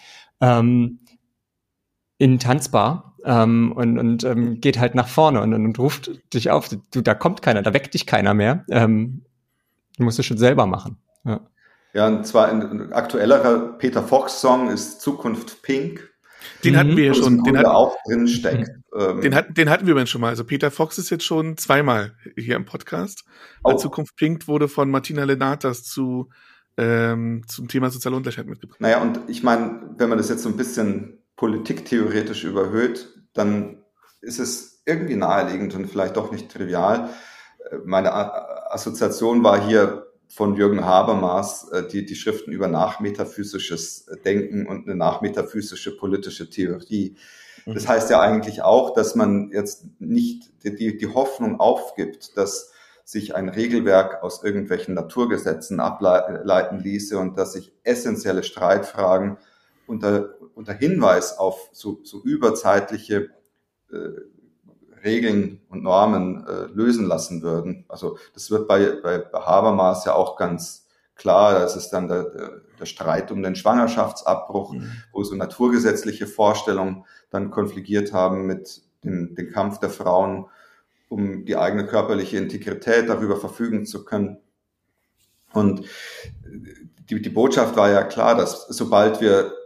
in tanzbar und geht halt nach vorne und ruft dich auf. Du, da kommt keiner, da weckt dich keiner mehr. Du musst es schon selber machen. Ja, und zwar ein aktuellerer Peter Fox-Song ist Zukunft Pink. Den hatten wir ja schon. Den auch drin steckt. Den hatten wir übrigens schon mal. Also Peter Fox ist jetzt schon zweimal hier im Podcast. Zukunft Pink wurde von Martina Lenatas zum Thema soziale Ungleichheit mitgebracht. Naja, und ich meine, wenn man das jetzt so ein bisschen politiktheoretisch überhöht, dann ist es irgendwie naheliegend und vielleicht doch nicht trivial. Meine Assoziation war hier von Jürgen Habermas, die Schriften über nachmetaphysisches Denken und eine nachmetaphysische politische Theorie. Das heißt ja eigentlich auch, dass man jetzt nicht die Hoffnung aufgibt, dass sich ein Regelwerk aus irgendwelchen Naturgesetzen ableiten ließe und dass sich essentielle Streitfragen unter Hinweis auf so überzeitliche Regeln und Normen lösen lassen würden. Also das wird bei Habermas ja auch ganz klar. Das ist dann der Streit um den Schwangerschaftsabbruch, wo so naturgesetzliche Vorstellungen dann konfligiert haben mit dem Kampf der Frauen, um die eigene körperliche Integrität darüber verfügen zu können. Und die Botschaft war ja klar, dass sobald wir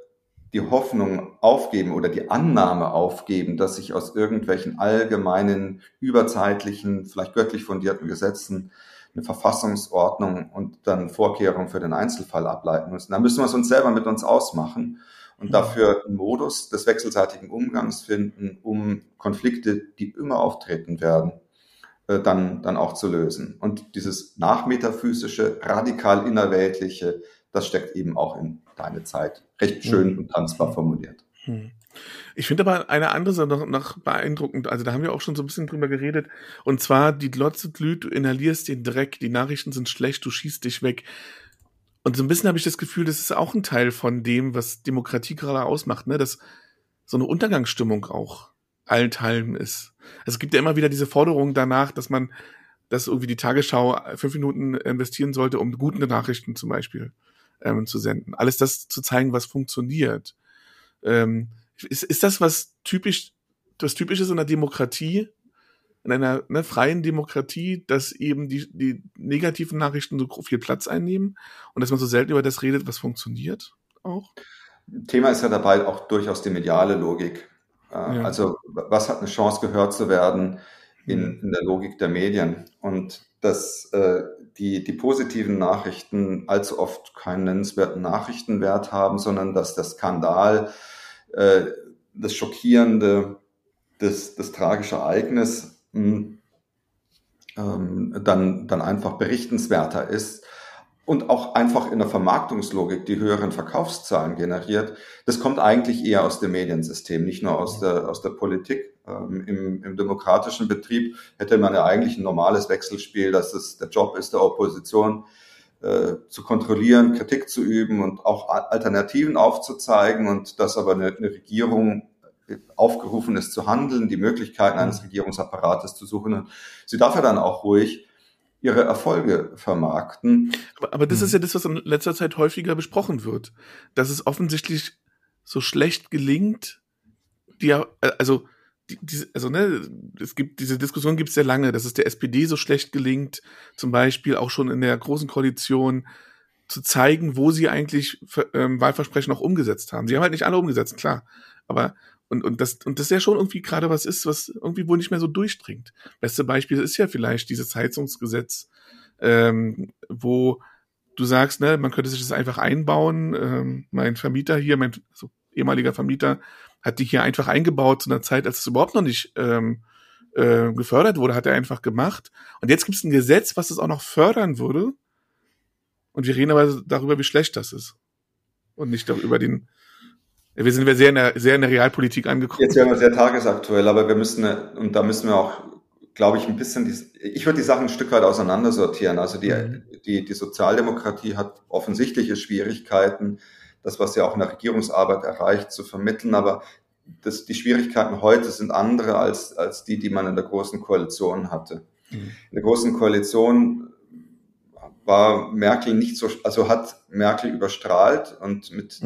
die Hoffnung aufgeben oder die Annahme aufgeben, dass sich aus irgendwelchen allgemeinen, überzeitlichen, vielleicht göttlich fundierten Gesetzen eine Verfassungsordnung und dann Vorkehrungen für den Einzelfall ableiten müssen. Da müssen wir es uns selber mit uns ausmachen und dafür einen Modus des wechselseitigen Umgangs finden, um Konflikte, die immer auftreten werden, dann auch zu lösen. Und dieses nachmetaphysische, radikal innerweltliche, das steckt eben auch in deine Zeit. Recht schön und tanzbar formuliert. Ich finde aber eine andere Sache noch beeindruckend, also da haben wir auch schon so ein bisschen drüber geredet, und zwar die Glotze glüht, du inhalierst den Dreck, die Nachrichten sind schlecht, du schießt dich weg. Und so ein bisschen habe ich das Gefühl, das ist auch ein Teil von dem, was Demokratie gerade ausmacht, ne? Dass so eine Untergangsstimmung auch allenthalben ist. Also es gibt ja immer wieder diese Forderung danach, dass irgendwie die Tagesschau 5 Minuten investieren sollte, um gute Nachrichten zum Beispiel zu senden. Alles das zu zeigen, was funktioniert. Ist das was typisch ist in einer Demokratie, in einer freien Demokratie, dass eben die negativen Nachrichten so viel Platz einnehmen und dass man so selten über das redet, was funktioniert auch? Thema ist ja dabei auch durchaus die mediale Logik. Ja. Also was hat eine Chance, gehört zu werden in der Logik der Medien? Und dass die positiven Nachrichten allzu oft keinen nennenswerten Nachrichtenwert haben, sondern dass der Skandal, das Schockierende, das tragische Ereignis dann einfach berichtenswerter ist und auch einfach in der Vermarktungslogik die höheren Verkaufszahlen generiert. Das kommt eigentlich eher aus dem Mediensystem, nicht nur aus der Politik. Im demokratischen Betrieb hätte man ja eigentlich ein normales Wechselspiel, dass es der Job ist, der Opposition zu kontrollieren, Kritik zu üben und auch Alternativen aufzuzeigen, und dass aber eine Regierung aufgerufen ist zu handeln, die Möglichkeiten eines Regierungsapparates zu suchen. Und sie darf ja dann auch ruhig ihre Erfolge vermarkten. Aber das ist ja das, was in letzter Zeit häufiger besprochen wird, dass es offensichtlich so schlecht gelingt, es gibt diese Diskussion, gibt es sehr lange, dass es der SPD so schlecht gelingt, zum Beispiel auch schon in der Großen Koalition zu zeigen, wo sie eigentlich Wahlversprechen auch umgesetzt haben. Sie haben halt nicht alle umgesetzt, klar, aber und das ja schon irgendwie gerade was ist, was irgendwie wohl nicht mehr so durchdringt. Beste Beispiel ist ja vielleicht dieses Heizungsgesetz, wo du sagst, ne, man könnte sich das einfach einbauen. Mein Vermieter hier, ehemaliger Vermieter, hat die hier einfach eingebaut zu einer Zeit, als es überhaupt noch nicht gefördert wurde, hat er einfach gemacht. Und jetzt gibt es ein Gesetz, was das auch noch fördern würde. Und wir reden aber darüber, wie schlecht das ist. Und nicht darüber wir sind sehr in der Realpolitik angekommen. Jetzt werden wir sehr tagesaktuell, aber da müssen wir auch, glaube ich, ein bisschen, ich würde die Sachen ein Stück weit auseinandersortieren. Also die Sozialdemokratie hat offensichtliche Schwierigkeiten, das, was sie auch in der Regierungsarbeit erreicht, zu vermitteln, aber die Schwierigkeiten heute sind andere als die man in der Großen Koalition hatte. In der Großen Koalition war Merkel nicht so, also hat Merkel überstrahlt und mit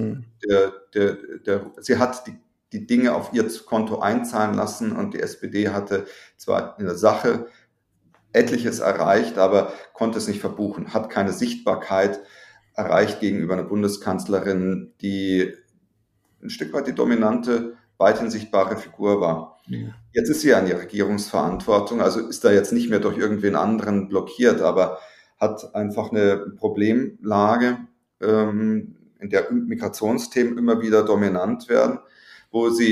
sie hat die Dinge auf ihr Konto einzahlen lassen, und die SPD hatte zwar in der Sache etliches erreicht, aber konnte es nicht verbuchen, hat keine Sichtbarkeit erreicht gegenüber einer Bundeskanzlerin, die ein Stück weit die dominante, weithin sichtbare Figur war. Ja. Jetzt ist sie ja in die Regierungsverantwortung, also ist da jetzt nicht mehr durch irgendwen anderen blockiert, aber hat einfach eine Problemlage, in der Migrationsthemen immer wieder dominant werden, wo es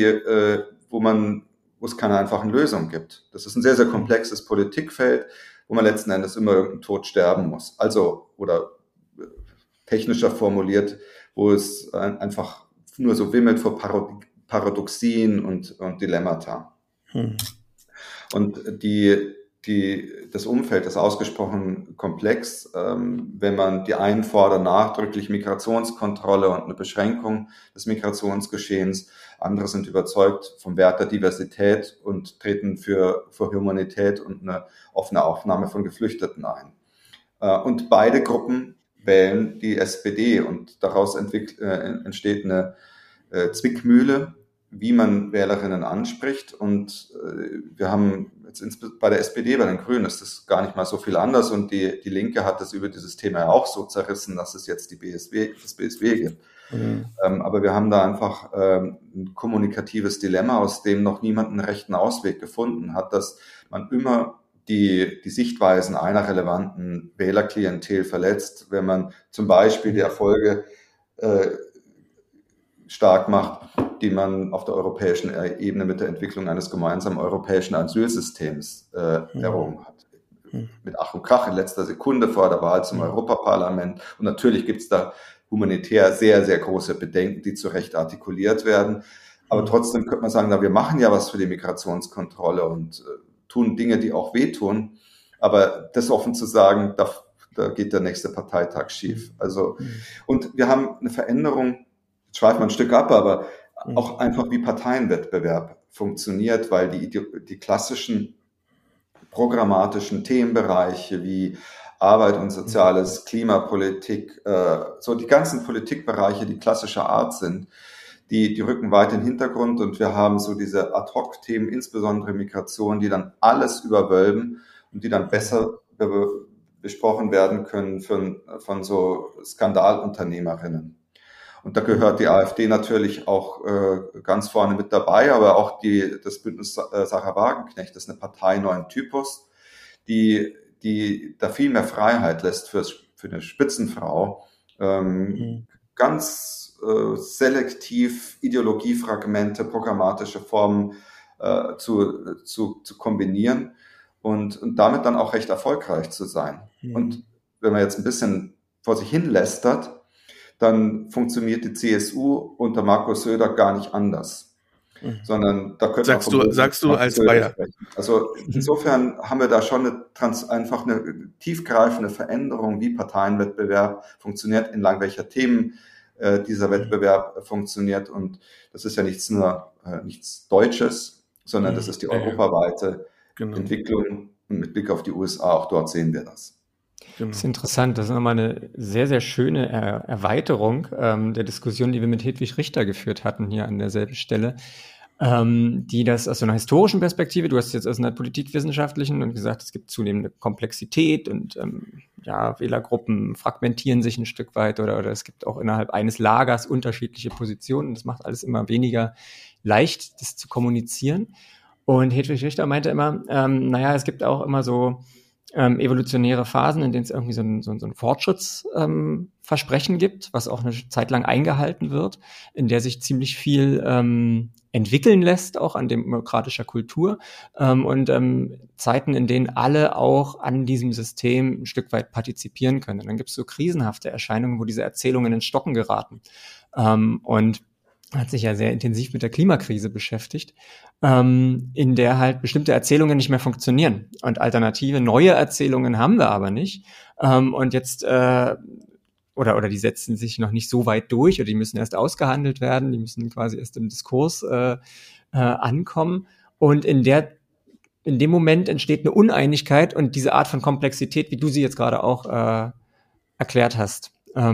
keine einfachen Lösungen gibt. Das ist ein sehr, sehr komplexes Politikfeld, wo man letzten Endes immer irgendeinen Tod sterben muss. Also, oder technischer formuliert, wo es einfach nur so wimmelt vor Paradoxien und Dilemmata. Und das Umfeld ist ausgesprochen komplex. Wenn man die einen fordern nachdrücklich Migrationskontrolle und eine Beschränkung des Migrationsgeschehens, andere sind überzeugt vom Wert der Diversität und treten für Humanität und eine offene Aufnahme von Geflüchteten ein. Und beide Gruppen wählen die SPD, und daraus entsteht eine Zwickmühle, wie man Wählerinnen anspricht. Und wir haben jetzt bei der SPD, bei den Grünen ist das gar nicht mal so viel anders, und die Linke hat das über dieses Thema ja auch so zerrissen, dass es jetzt das BSW gibt. Aber wir haben da einfach ein kommunikatives Dilemma, aus dem noch niemand einen rechten Ausweg gefunden hat, dass man immer die Sichtweisen einer relevanten Wählerklientel verletzt, wenn man zum Beispiel die Erfolge stark macht, die man auf der europäischen Ebene mit der Entwicklung eines gemeinsamen europäischen Asylsystems errungen hat. Mit Ach und Krach in letzter Sekunde vor der Wahl zum Europaparlament. Und natürlich gibt es da humanitär sehr, sehr große Bedenken, die zu Recht artikuliert werden. Aber trotzdem könnte man sagen, na, wir machen ja was für die Migrationskontrolle und tun Dinge, die auch wehtun. Aber das offen zu sagen, da geht der nächste Parteitag schief. Also, und wir haben eine Veränderung, jetzt schweifen wir ein Stück ab, aber auch einfach wie Parteienwettbewerb funktioniert, weil die klassischen programmatischen Themenbereiche wie Arbeit und Soziales, Klimapolitik, so die ganzen Politikbereiche, die klassischer Art sind, die rücken weit in den Hintergrund und wir haben so diese Ad-Hoc-Themen, insbesondere Migration, die dann alles überwölben und die dann besser besprochen werden können von so Skandalunternehmerinnen. Und da gehört die AfD natürlich auch ganz vorne mit dabei, aber auch das Bündnis Sarah Wagenknecht, das ist eine Partei neuen Typus, die da viel mehr Freiheit lässt für eine Spitzenfrau, ganz selektiv Ideologiefragmente, programmatische Formen zu kombinieren und damit dann auch recht erfolgreich zu sein. Und wenn man jetzt ein bisschen vor sich hin lästert, dann funktioniert die CSU unter Markus Söder gar nicht anders. Sondern da könnte sagst du als Bayer. Also insofern haben wir da schon einfach eine tiefgreifende Veränderung, wie Parteienwettbewerb funktioniert, entlang welcher Themen dieser Wettbewerb funktioniert. Und das ist ja nichts Deutsches, sondern das ist die europaweite Entwicklung. Und mit Blick auf die USA, auch dort sehen wir das. Das ist interessant. Das ist nochmal eine sehr, sehr schöne Erweiterung der Diskussion, die wir mit Hedwig Richter geführt hatten, hier an derselben Stelle, die das aus so einer historischen Perspektive, du hast es jetzt aus einer politikwissenschaftlichen und gesagt, es gibt zunehmende Komplexität und Wählergruppen fragmentieren sich ein Stück weit oder es gibt auch innerhalb eines Lagers unterschiedliche Positionen. Das macht alles immer weniger leicht, das zu kommunizieren. Und Hedwig Richter meinte immer, es gibt auch immer so evolutionäre Phasen, in denen es irgendwie so ein Fortschrittsversprechen gibt, was auch eine Zeit lang eingehalten wird, in der sich ziemlich viel entwickeln lässt, auch an demokratischer Kultur und Zeiten, in denen alle auch an diesem System ein Stück weit partizipieren können. Und dann gibt es so krisenhafte Erscheinungen, wo diese Erzählungen in Stocken geraten. Und hat sich ja sehr intensiv mit der Klimakrise beschäftigt, in der halt bestimmte Erzählungen nicht mehr funktionieren. Und alternative, neue Erzählungen haben wir aber nicht. Und jetzt, oder die setzen sich noch nicht so weit durch, oder die müssen erst ausgehandelt werden, die müssen quasi erst im Diskurs ankommen. Und in dem Moment entsteht eine Uneinigkeit und diese Art von Komplexität, wie du sie jetzt gerade auch erklärt hast.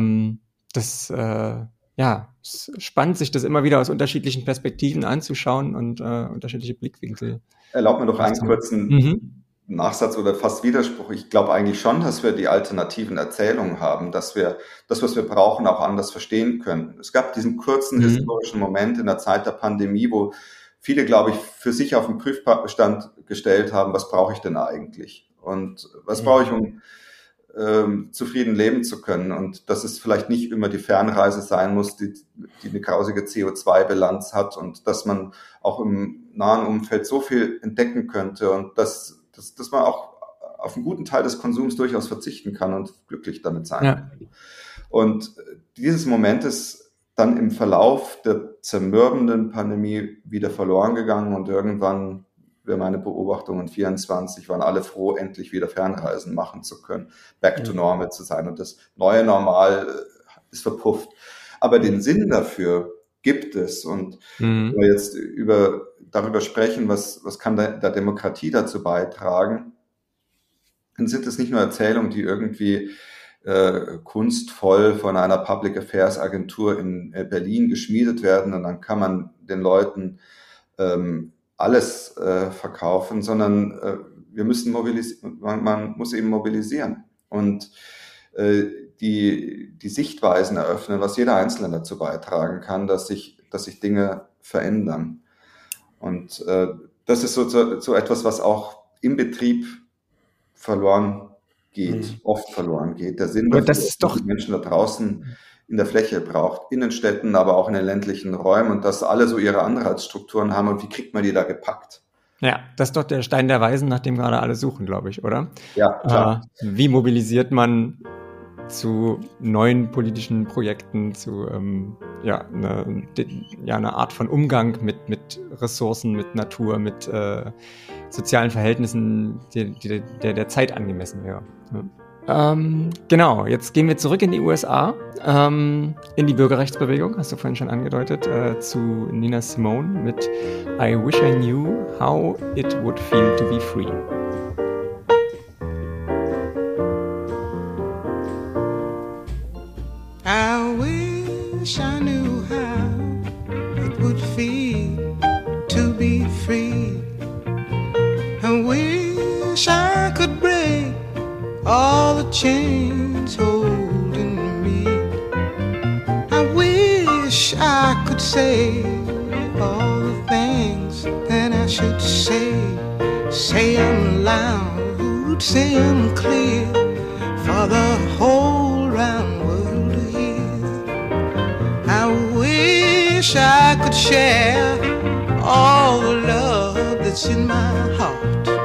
Es ist spannend, sich das immer wieder aus unterschiedlichen Perspektiven anzuschauen und unterschiedliche Blickwinkel. Erlaubt mir doch einen kurzen Nachsatz oder fast Widerspruch. Ich glaube eigentlich schon, dass wir die alternativen Erzählungen haben, dass wir das, was wir brauchen, auch anders verstehen können. Es gab diesen kurzen historischen Moment in der Zeit der Pandemie, wo viele, glaube ich, für sich auf den Prüfstand gestellt haben, was brauche ich denn eigentlich? Und was brauche ich, um zufrieden leben zu können und dass es vielleicht nicht immer die Fernreise sein muss, die eine grausige CO2-Bilanz hat und dass man auch im nahen Umfeld so viel entdecken könnte und dass man auch auf einen guten Teil des Konsums durchaus verzichten kann und glücklich damit sein kann. Und dieses Moment ist dann im Verlauf der zermürbenden Pandemie wieder verloren gegangen und irgendwann, wäre meine Beobachtung, in 24 waren alle froh, endlich wieder Fernreisen machen zu können, back to normal zu sein. Und das neue Normal ist verpufft. Aber den Sinn dafür gibt es. Und wenn wir jetzt darüber sprechen, was kann der Demokratie dazu beitragen, dann sind es nicht nur Erzählungen, die irgendwie kunstvoll von einer Public Affairs Agentur in Berlin geschmiedet werden und dann kann man den Leuten alles verkaufen, sondern wir müssen man muss eben mobilisieren. Und die Sichtweisen eröffnen, was jeder Einzelne dazu beitragen kann, dass sich Dinge verändern. Und das ist so etwas, was auch im Betrieb verloren geht, oft verloren geht. Der Sinn, dass die Menschen da draußen in der Fläche braucht, in den Städten, aber auch in den ländlichen Räumen, und dass alle so ihre Anreizstrukturen haben, und wie kriegt man die da gepackt? Ja, das ist doch der Stein der Weisen, nach dem gerade alle suchen, glaube ich, oder? Ja, klar. Wie mobilisiert man zu neuen politischen Projekten, zu eine Art von Umgang mit Ressourcen, mit Natur, mit sozialen Verhältnissen, der Zeit angemessen wäre. Ja. Genau, jetzt gehen wir zurück in die USA, in die Bürgerrechtsbewegung, hast du vorhin schon angedeutet, zu Nina Simone mit I Wish I Knew How It Would Feel to Be Free. I wish I knew how it would feel to be free. I wish I could break all the chains holding me. I wish I could say all the things that I should say. Say them loud, say them clear for the whole round world to hear. I wish I could share all the love that's in my heart.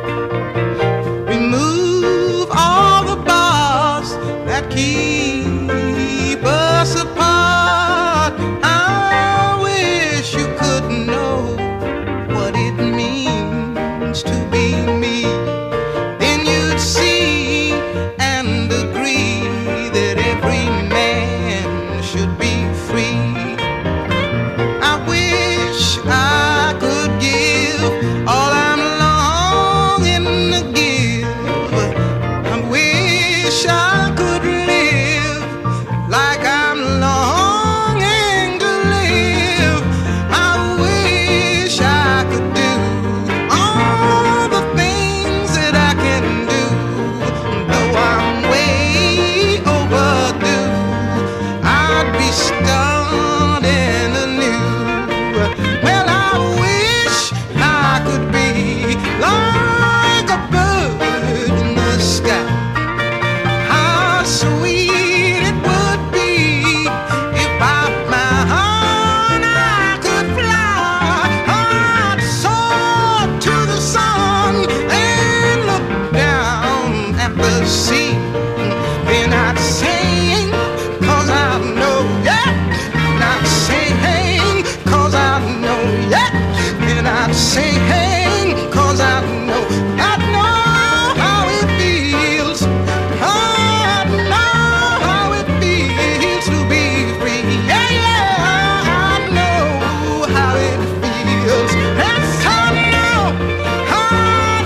Remove all the bars that keep us apart. I wish you could know what it means to be me. Then you'd see and agree that every man should be free. I wish I could give all I'm longing to give. I wish I could live like I'm longing to live. I wish I could do all the things that I can do, though I'm way overdue. I'd be starting anew. Well, I wish I could be like a bird in the sky. How sweet it would be if by my heart I could fly. I'd soar to the sun and look down at the sea. Then I'd sing, 'cause I know, yeah. And I'd sing, 'cause I know, yeah. And I'd sing, 'cause I know how it feels. I know how it feels to be free. Yeah, yeah, I know how it feels. Yes, I know how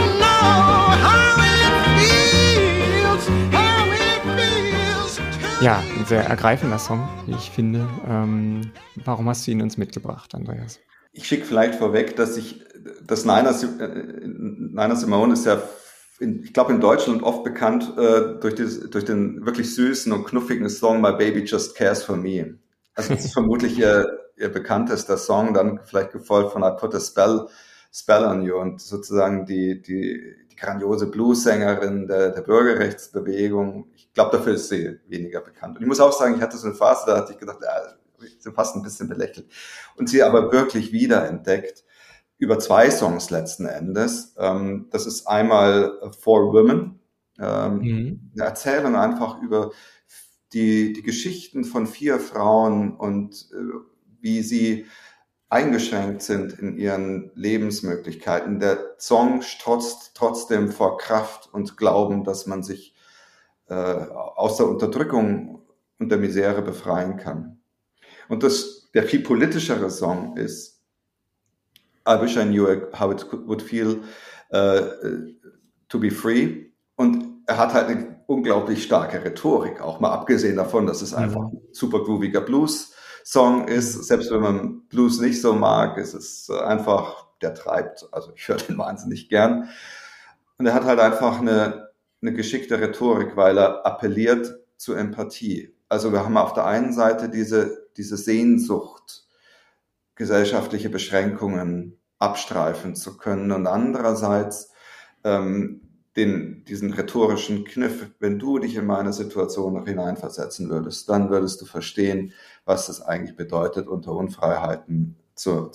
it feels. How it feels to Ja, ein sehr ergreifender Song, wie ich finde. Warum hast du ihn uns mitgebracht, Andreas? Ich schicke vielleicht vorweg, dass Nina Simone ist ja, ich glaube, in Deutschland oft bekannt durch den wirklich süßen und knuffigen Song My Baby Just Cares for Me. Also das ist vermutlich ihr bekanntester Song, dann vielleicht gefolgt von I Put a Spell on You, und sozusagen die grandiose Blues-Sängerin der Bürgerrechtsbewegung. Ich glaube, dafür ist sie weniger bekannt. Und ich muss auch sagen, ich hatte so eine Phase, da hatte ich gedacht, sie fast ein bisschen belächelt. Und sie aber wirklich wiederentdeckt über 2 Songs letzten Endes. Das ist einmal For Women, eine Erzählung einfach über die Geschichten von 4 Frauen und wie sie eingeschränkt sind in ihren Lebensmöglichkeiten. Der Song strotzt trotzdem vor Kraft und Glauben, dass man sich aus der Unterdrückung und der Misere befreien kann. Und der viel politischere Song ist I Wish I Knew How It Would Feel to Be Free. Und er hat halt eine unglaublich starke Rhetorik, auch mal abgesehen davon, dass es einfach ein super grooviger Blues-Song ist. Selbst wenn man Blues nicht so mag, ist es einfach, der treibt. Also ich höre den wahnsinnig gern. Und er hat halt einfach eine geschickte Rhetorik, weil er appelliert zu Empathie. Also wir haben auf der einen Seite diese Sehnsucht, gesellschaftliche Beschränkungen abstreifen zu können und andererseits diesen rhetorischen Kniff, wenn du dich in meine Situation noch hineinversetzen würdest, dann würdest du verstehen, was das eigentlich bedeutet, unter Unfreiheiten zu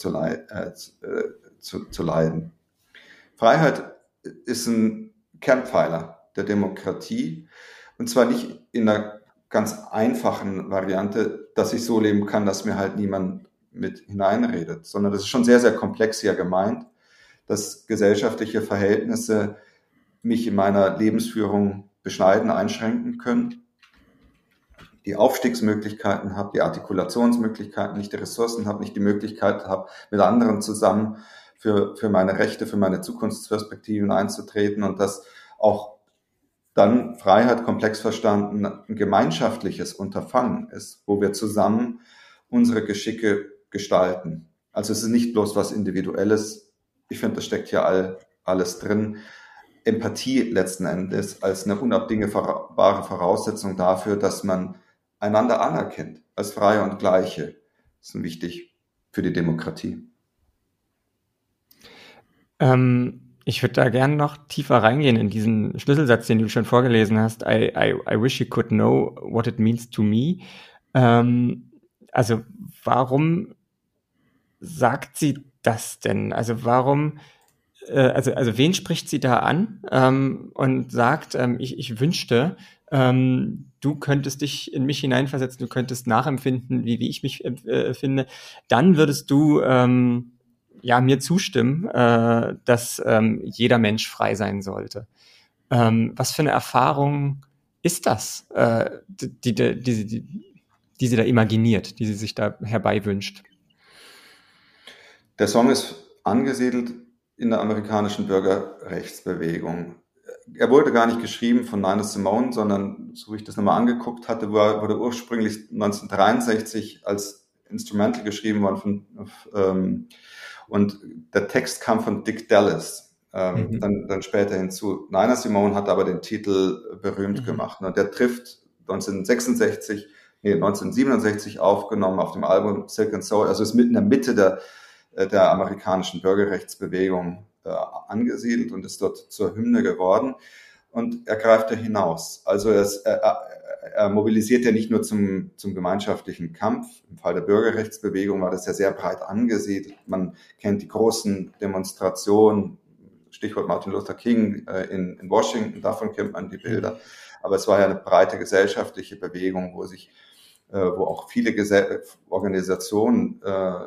leiden. Freiheit ist ein Kernpfeiler der Demokratie und zwar nicht in einer ganz einfachen Variante, dass ich so leben kann, dass mir halt niemand mit hineinredet, sondern das ist schon sehr, sehr komplex hier gemeint, dass gesellschaftliche Verhältnisse mich in meiner Lebensführung beschneiden, einschränken können, die Aufstiegsmöglichkeiten habe, die Artikulationsmöglichkeiten, nicht die Ressourcen habe, nicht die Möglichkeit habe, mit anderen zusammen für meine Rechte, für meine Zukunftsperspektiven einzutreten und dass auch dann Freiheit komplex verstanden ein gemeinschaftliches Unterfangen ist, wo wir zusammen unsere Geschicke gestalten. Also es ist nicht bloß was Individuelles. Ich finde, das steckt hier alles drin. Empathie letzten Endes als eine unabdingbare Voraussetzung dafür, dass man einander anerkennt als Freie und Gleiche. Das ist wichtig für die Demokratie. Ich würde da gerne noch tiefer reingehen in diesen Schlüsselsatz, den du schon vorgelesen hast. I wish you could know what it means to me. Also warum sagt sie das denn? Also warum, also wen spricht sie da an und sagt, ich wünschte, du könntest dich in mich hineinversetzen, du könntest nachempfinden, wie ich mich finde. Dann würdest du mir zustimmen, dass jeder Mensch frei sein sollte. Was für eine Erfahrung ist das, die sie da imaginiert, die sie sich da herbeiwünscht? Der Song ist angesiedelt in der amerikanischen Bürgerrechtsbewegung. Er wurde gar nicht geschrieben von Nina Simone, sondern, so wie ich das nochmal angeguckt hatte, wurde ursprünglich 1963 als Instrumental geschrieben worden und der Text kam von Dick Dallas, dann später hinzu. Nina Simone hat aber den Titel berühmt gemacht und der trifft 1967 aufgenommen auf dem Album Silk and Soul, also ist mitten in der Mitte der amerikanischen Bürgerrechtsbewegung angesiedelt und ist dort zur Hymne geworden. Und er greift da hinaus. Also er mobilisiert ja nicht nur zum gemeinschaftlichen Kampf. Im Fall der Bürgerrechtsbewegung war das ja sehr breit angesiedelt. Man kennt die großen Demonstrationen, Stichwort Martin Luther King in Washington, davon kennt man die Bilder. Aber es war ja eine breite gesellschaftliche Bewegung, wo auch viele Organisationen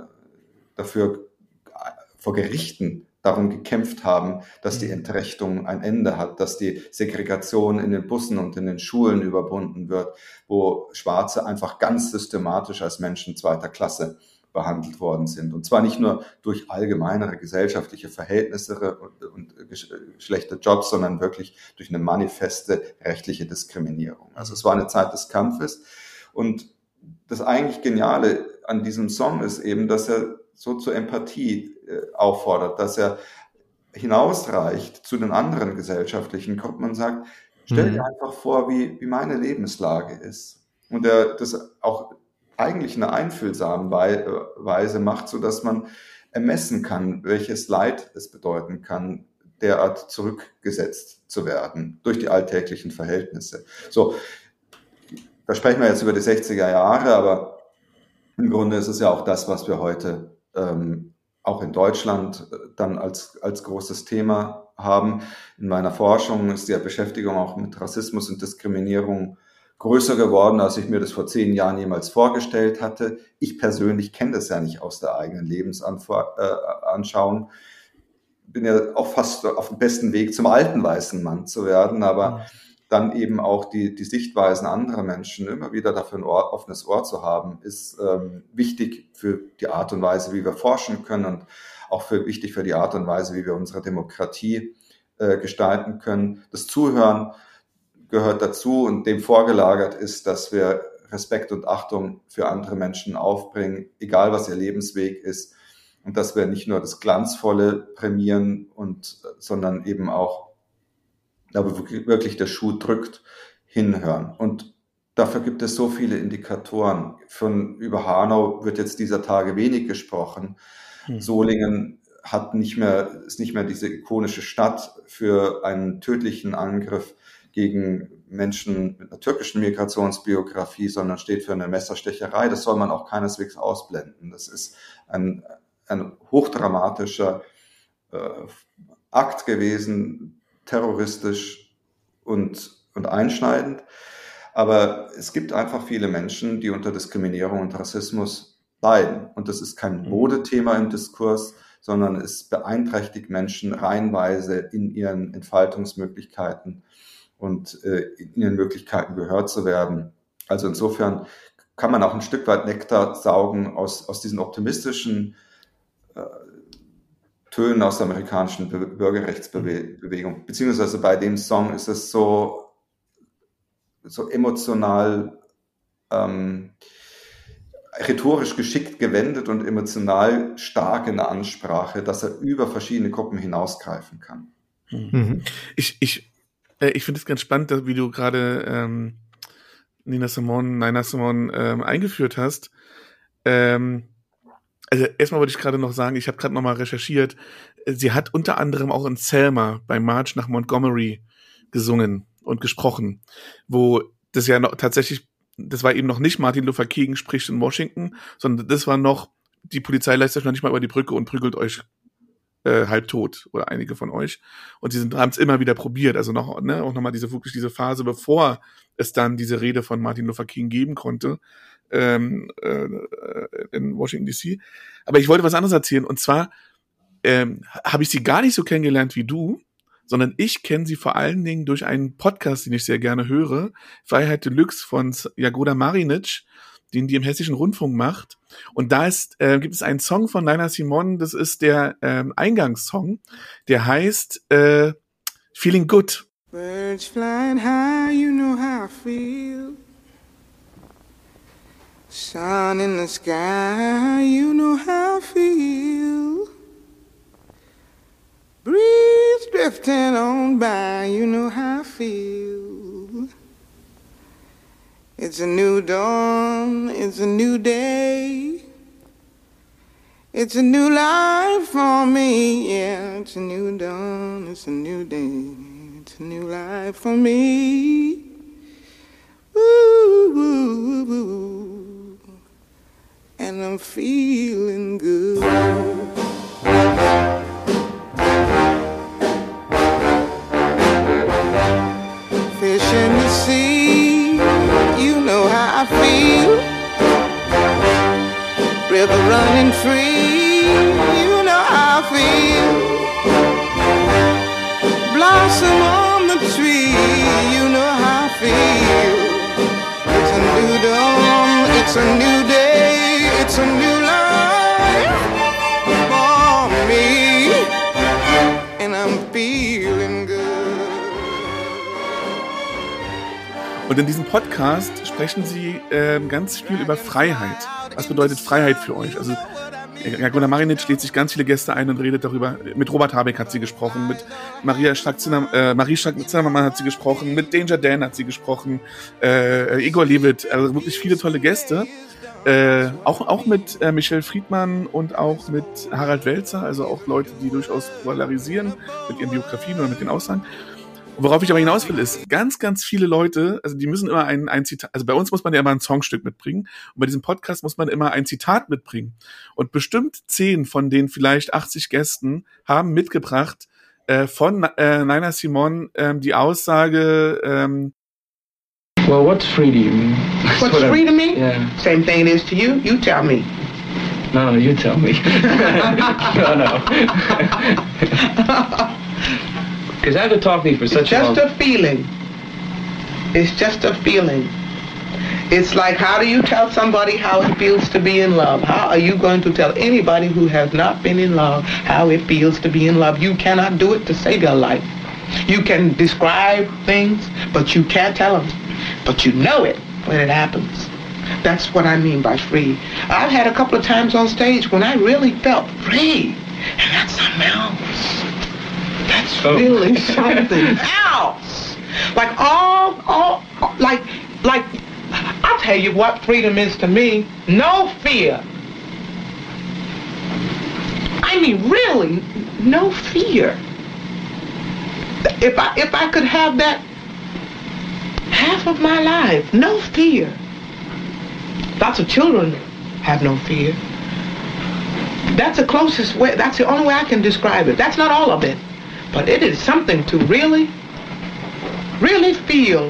dafür vor Gerichten darum gekämpft haben, dass die Entrechtung ein Ende hat, dass die Segregation in den Bussen und in den Schulen überwunden wird, wo Schwarze einfach ganz systematisch als Menschen zweiter Klasse behandelt worden sind. Und zwar nicht nur durch allgemeinere gesellschaftliche Verhältnisse und schlechte Jobs, sondern wirklich durch eine manifeste rechtliche Diskriminierung. Also es war eine Zeit des Kampfes. Und das eigentlich Geniale an diesem Song ist eben, dass er so zur Empathie auffordert, dass er hinausreicht zu den anderen gesellschaftlichen Gruppen und sagt, stell dir einfach vor, wie meine Lebenslage ist. Und er das auch eigentlich in einer einfühlsamen Weise macht, sodass man ermessen kann, welches Leid es bedeuten kann, derart zurückgesetzt zu werden durch die alltäglichen Verhältnisse. So, da sprechen wir jetzt über die 60er Jahre, aber im Grunde ist es ja auch das, was wir heute auch in Deutschland dann als großes Thema haben. In meiner Forschung ist die Beschäftigung auch mit Rassismus und Diskriminierung größer geworden, als ich mir das vor 10 Jahren jemals vorgestellt hatte. Ich persönlich kenne das ja nicht aus der eigenen Lebensanschauung. Bin ja auch fast auf dem besten Weg, zum alten weißen Mann zu werden, aber dann eben auch die Sichtweisen anderer Menschen immer wieder dafür ein offenes Ohr zu haben, ist wichtig für die Art und Weise, wie wir forschen können und auch wichtig für die Art und Weise, wie wir unsere Demokratie gestalten können. Das Zuhören gehört dazu und dem vorgelagert ist, dass wir Respekt und Achtung für andere Menschen aufbringen, egal was ihr Lebensweg ist, und dass wir nicht nur das Glanzvolle prämieren, sondern eben auch, da wo wirklich der Schuh drückt, hinhören. Und dafür gibt es so viele Indikatoren. Über Hanau wird jetzt dieser Tage wenig gesprochen. Solingen ist nicht mehr diese ikonische Stadt für einen tödlichen Angriff gegen Menschen mit einer türkischen Migrationsbiografie, sondern steht für eine Messerstecherei. Das soll man auch keineswegs ausblenden. Das ist ein hochdramatischer Akt gewesen, terroristisch und einschneidend. Aber es gibt einfach viele Menschen, die unter Diskriminierung und Rassismus leiden. Und das ist kein Modethema im Diskurs, sondern es beeinträchtigt Menschen reihenweise in ihren Entfaltungsmöglichkeiten und in ihren Möglichkeiten gehört zu werden. Also insofern kann man auch ein Stück weit Nektar saugen aus diesen optimistischen Tönen aus der amerikanischen Bürgerrechtsbewegung. Beziehungsweise bei dem Song ist es so emotional, rhetorisch geschickt gewendet und emotional stark in der Ansprache, dass er über verschiedene Gruppen hinausgreifen kann. Ich finde es ganz spannend, wie du gerade Nina Simone eingeführt hast. Also erstmal wollte ich gerade noch sagen, ich habe gerade nochmal recherchiert, sie hat unter anderem auch in Selma beim March nach Montgomery gesungen und gesprochen, wo das ja noch tatsächlich, das war eben noch nicht Martin Luther King spricht in Washington, sondern das war noch, die Polizei lässt euch noch nicht mal über die Brücke und prügelt euch halb tot oder einige von euch. Und sie haben es immer wieder probiert, also auch nochmal diese Phase, bevor es dann diese Rede von Martin Luther King geben konnte in Washington DC. Aber ich wollte was anderes erzählen, und zwar habe ich sie gar nicht so kennengelernt wie du, sondern ich kenne sie vor allen Dingen durch einen Podcast, den ich sehr gerne höre, Freiheit Deluxe von Jagoda Marinic, den die im Hessischen Rundfunk macht. Und da gibt es einen Song von Nina Simone, das ist der Eingangssong, der heißt Feeling Good. Birds flying high, you know how I feel. Sun in the sky, you know how I feel. Breeze drifting on by, you know how I feel. It's a new dawn, it's a new day. It's a new life for me, yeah. It's a new dawn, it's a new day. It's a new life for me. Ooh, ooh, ooh. And I'm feeling good. Fish in the sea, you know how I feel. River running free, you know how I feel. Blossom on the tree, you know how I feel. It's a new dawn, it's a new day, it's a new life for me. And I'm feeling good. Und in diesem Podcast sprechen sie ganz viel über Freiheit. Was bedeutet Freiheit für euch? Also Jagoda Marinic lädt sich ganz viele Gäste ein und redet darüber. Mit Robert Habeck hat sie gesprochen, mit Marie Strack-Zimmermann hat sie gesprochen, mit Danger Dan hat sie gesprochen, Igor Levit, also wirklich viele tolle Gäste. Auch mit Michelle Friedmann und auch mit Harald Welzer, also auch Leute, die durchaus polarisieren mit ihren Biografien oder mit den Aussagen. Und worauf ich aber hinaus will, ist, ganz, ganz viele Leute, also die müssen immer ein Zitat, also bei uns muss man ja immer ein Songstück mitbringen, und bei diesem Podcast muss man immer ein Zitat mitbringen. Und bestimmt 10 von den vielleicht 80 Gästen haben mitgebracht von Nina Simone die Aussage, well, what's free to you? What's free to me? Yeah. Same thing it is to you. You tell me. No, you tell me. No. Because I could talk to you for such a long... It's just a feeling. It's just a feeling. It's like, how do you tell somebody how it feels to be in love? How are you going to tell anybody who has not been in love how it feels to be in love? You cannot do it to save your life. You can describe things, but you can't tell them. But you know it when it happens. That's what I mean by free. I've had a couple of times on stage when I really felt free. And that's something else. That's really something else. Like tell you what freedom is to me. No fear. I mean, really, no fear. If I could have that half of my life, no fear. Lots of children have no fear. That's the closest way, that's the only way I can describe it. That's not all of it, but it is something to really feel.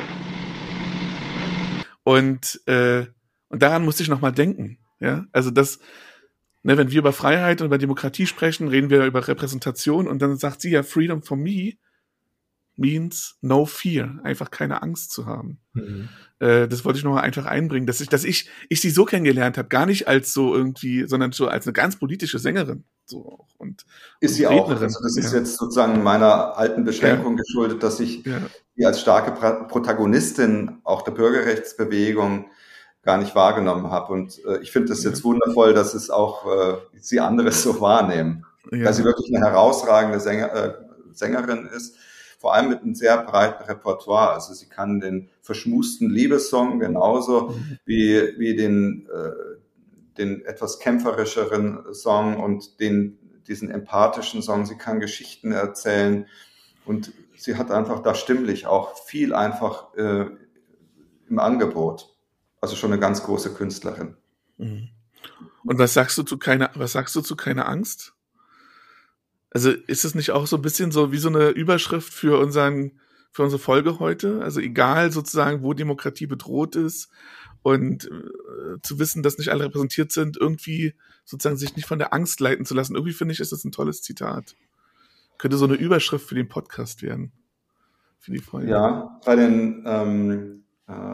Und daran musste ich nochmal denken. Ja? Also das, ne, wenn wir über Freiheit und über Demokratie sprechen, reden wir über Repräsentation und dann sagt sie ja, Freedom for me means no fear, einfach keine Angst zu haben. Mhm. Das wollte ich nochmal einfach einbringen, dass ich sie so kennengelernt habe, gar nicht als so irgendwie, sondern so als eine ganz politische Sängerin. So, und ist sie auch. Also das ist jetzt sozusagen meiner alten Beschränkung geschuldet, dass ich sie als starke Protagonistin auch der Bürgerrechtsbewegung gar nicht wahrgenommen habe. Und ich finde das jetzt wundervoll, dass es auch sie andere so wahrnehmen. Weil sie wirklich eine herausragende Sängerin ist. Vor allem mit einem sehr breiten Repertoire. Also sie kann den verschmusten Liebessong genauso wie den etwas kämpferischeren Song und diesen empathischen Song. Sie kann Geschichten erzählen und sie hat einfach da stimmlich auch viel einfach im Angebot. Also schon eine ganz große Künstlerin. Und was sagst du zu keine Angst? Also ist es nicht auch so ein bisschen so wie so eine Überschrift für unsere Folge heute? Also egal sozusagen, wo Demokratie bedroht ist und zu wissen, dass nicht alle repräsentiert sind, irgendwie sozusagen sich nicht von der Angst leiten zu lassen. Irgendwie finde ich, ist das ein tolles Zitat. Könnte so eine Überschrift für den Podcast werden. Für die Folge. Ja, bei den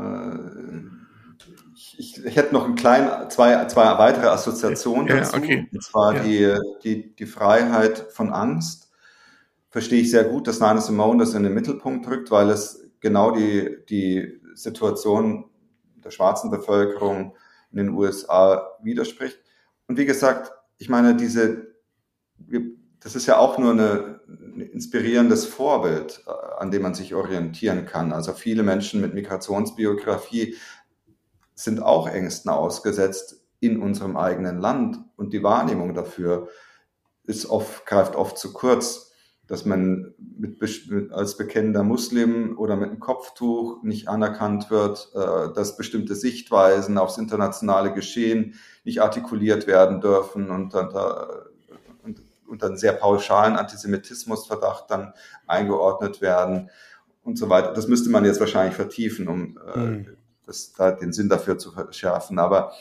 ich hätte noch zwei weitere Assoziationen dazu. Okay. Und zwar die Freiheit von Angst. Verstehe ich sehr gut, dass Nina Simone das in den Mittelpunkt rückt, weil es genau die Situation der schwarzen Bevölkerung in den USA widerspricht. Und wie gesagt, ich meine, das ist ja auch nur ein inspirierendes Vorbild, an dem man sich orientieren kann. Also viele Menschen mit Migrationsbiografie sind auch Ängsten ausgesetzt in unserem eigenen Land. Und die Wahrnehmung dafür greift oft zu kurz, dass man als bekennender Muslim oder mit einem Kopftuch nicht anerkannt wird, dass bestimmte Sichtweisen aufs internationale Geschehen nicht artikuliert werden dürfen und unter einen sehr pauschalen Antisemitismusverdacht dann eingeordnet werden und so weiter. Das müsste man jetzt wahrscheinlich vertiefen, um den Sinn dafür zu verschärfen. Aber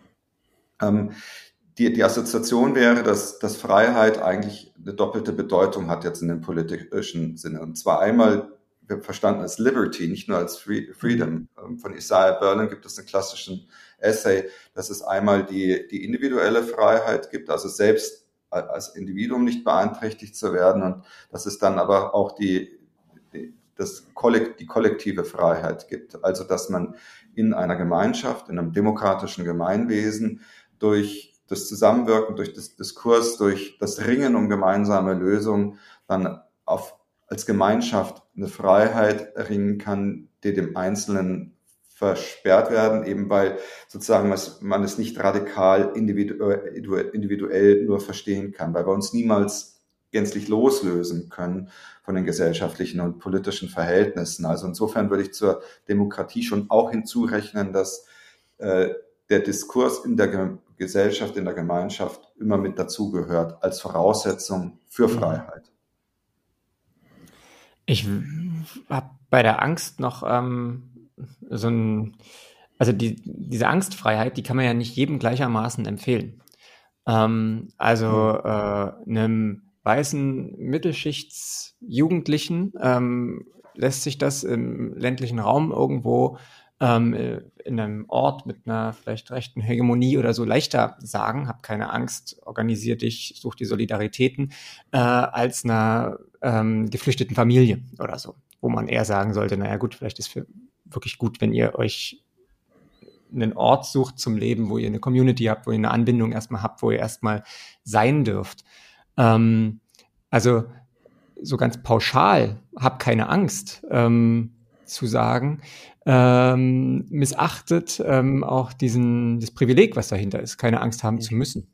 die Assoziation wäre, dass Freiheit eigentlich eine doppelte Bedeutung hat jetzt in dem politischen Sinne. Und zwar einmal verstanden als Liberty, nicht nur als Freedom. Von Isaiah Berlin gibt es einen klassischen Essay, dass es einmal die individuelle Freiheit gibt, also selbst als Individuum nicht beeinträchtigt zu werden, und dass es dann aber auch die kollektive Freiheit gibt. Also dass man in einer Gemeinschaft, in einem demokratischen Gemeinwesen durch das Zusammenwirken, durch das Diskurs, durch das Ringen um gemeinsame Lösungen dann als Gemeinschaft eine Freiheit erringen kann, die dem Einzelnen versperrt werden, eben weil sozusagen man es nicht radikal individuell nur verstehen kann, weil wir uns niemals gänzlich loslösen können von den gesellschaftlichen und politischen Verhältnissen. Also insofern würde ich zur Demokratie schon auch hinzurechnen, dass der Diskurs in der Gesellschaft, in der Gemeinschaft immer mit dazugehört als Voraussetzung für Freiheit. Ich habe bei der Angst noch diese Angstfreiheit, die kann man ja nicht jedem gleichermaßen empfehlen. Einem weißen Mittelschichtsjugendlichen lässt sich das im ländlichen Raum irgendwo in einem Ort mit einer vielleicht rechten Hegemonie oder so leichter sagen, hab keine Angst, organisier dich, such die Solidaritäten, als einer geflüchteten Familie oder so, wo man eher sagen sollte, naja gut, vielleicht ist wirklich gut, wenn ihr euch einen Ort sucht zum Leben, wo ihr eine Community habt, wo ihr eine Anbindung erstmal habt, wo ihr erstmal sein dürft. Also so ganz pauschal, hab keine Angst, zu sagen, missachtet auch das Privileg, was dahinter ist, keine Angst haben zu müssen.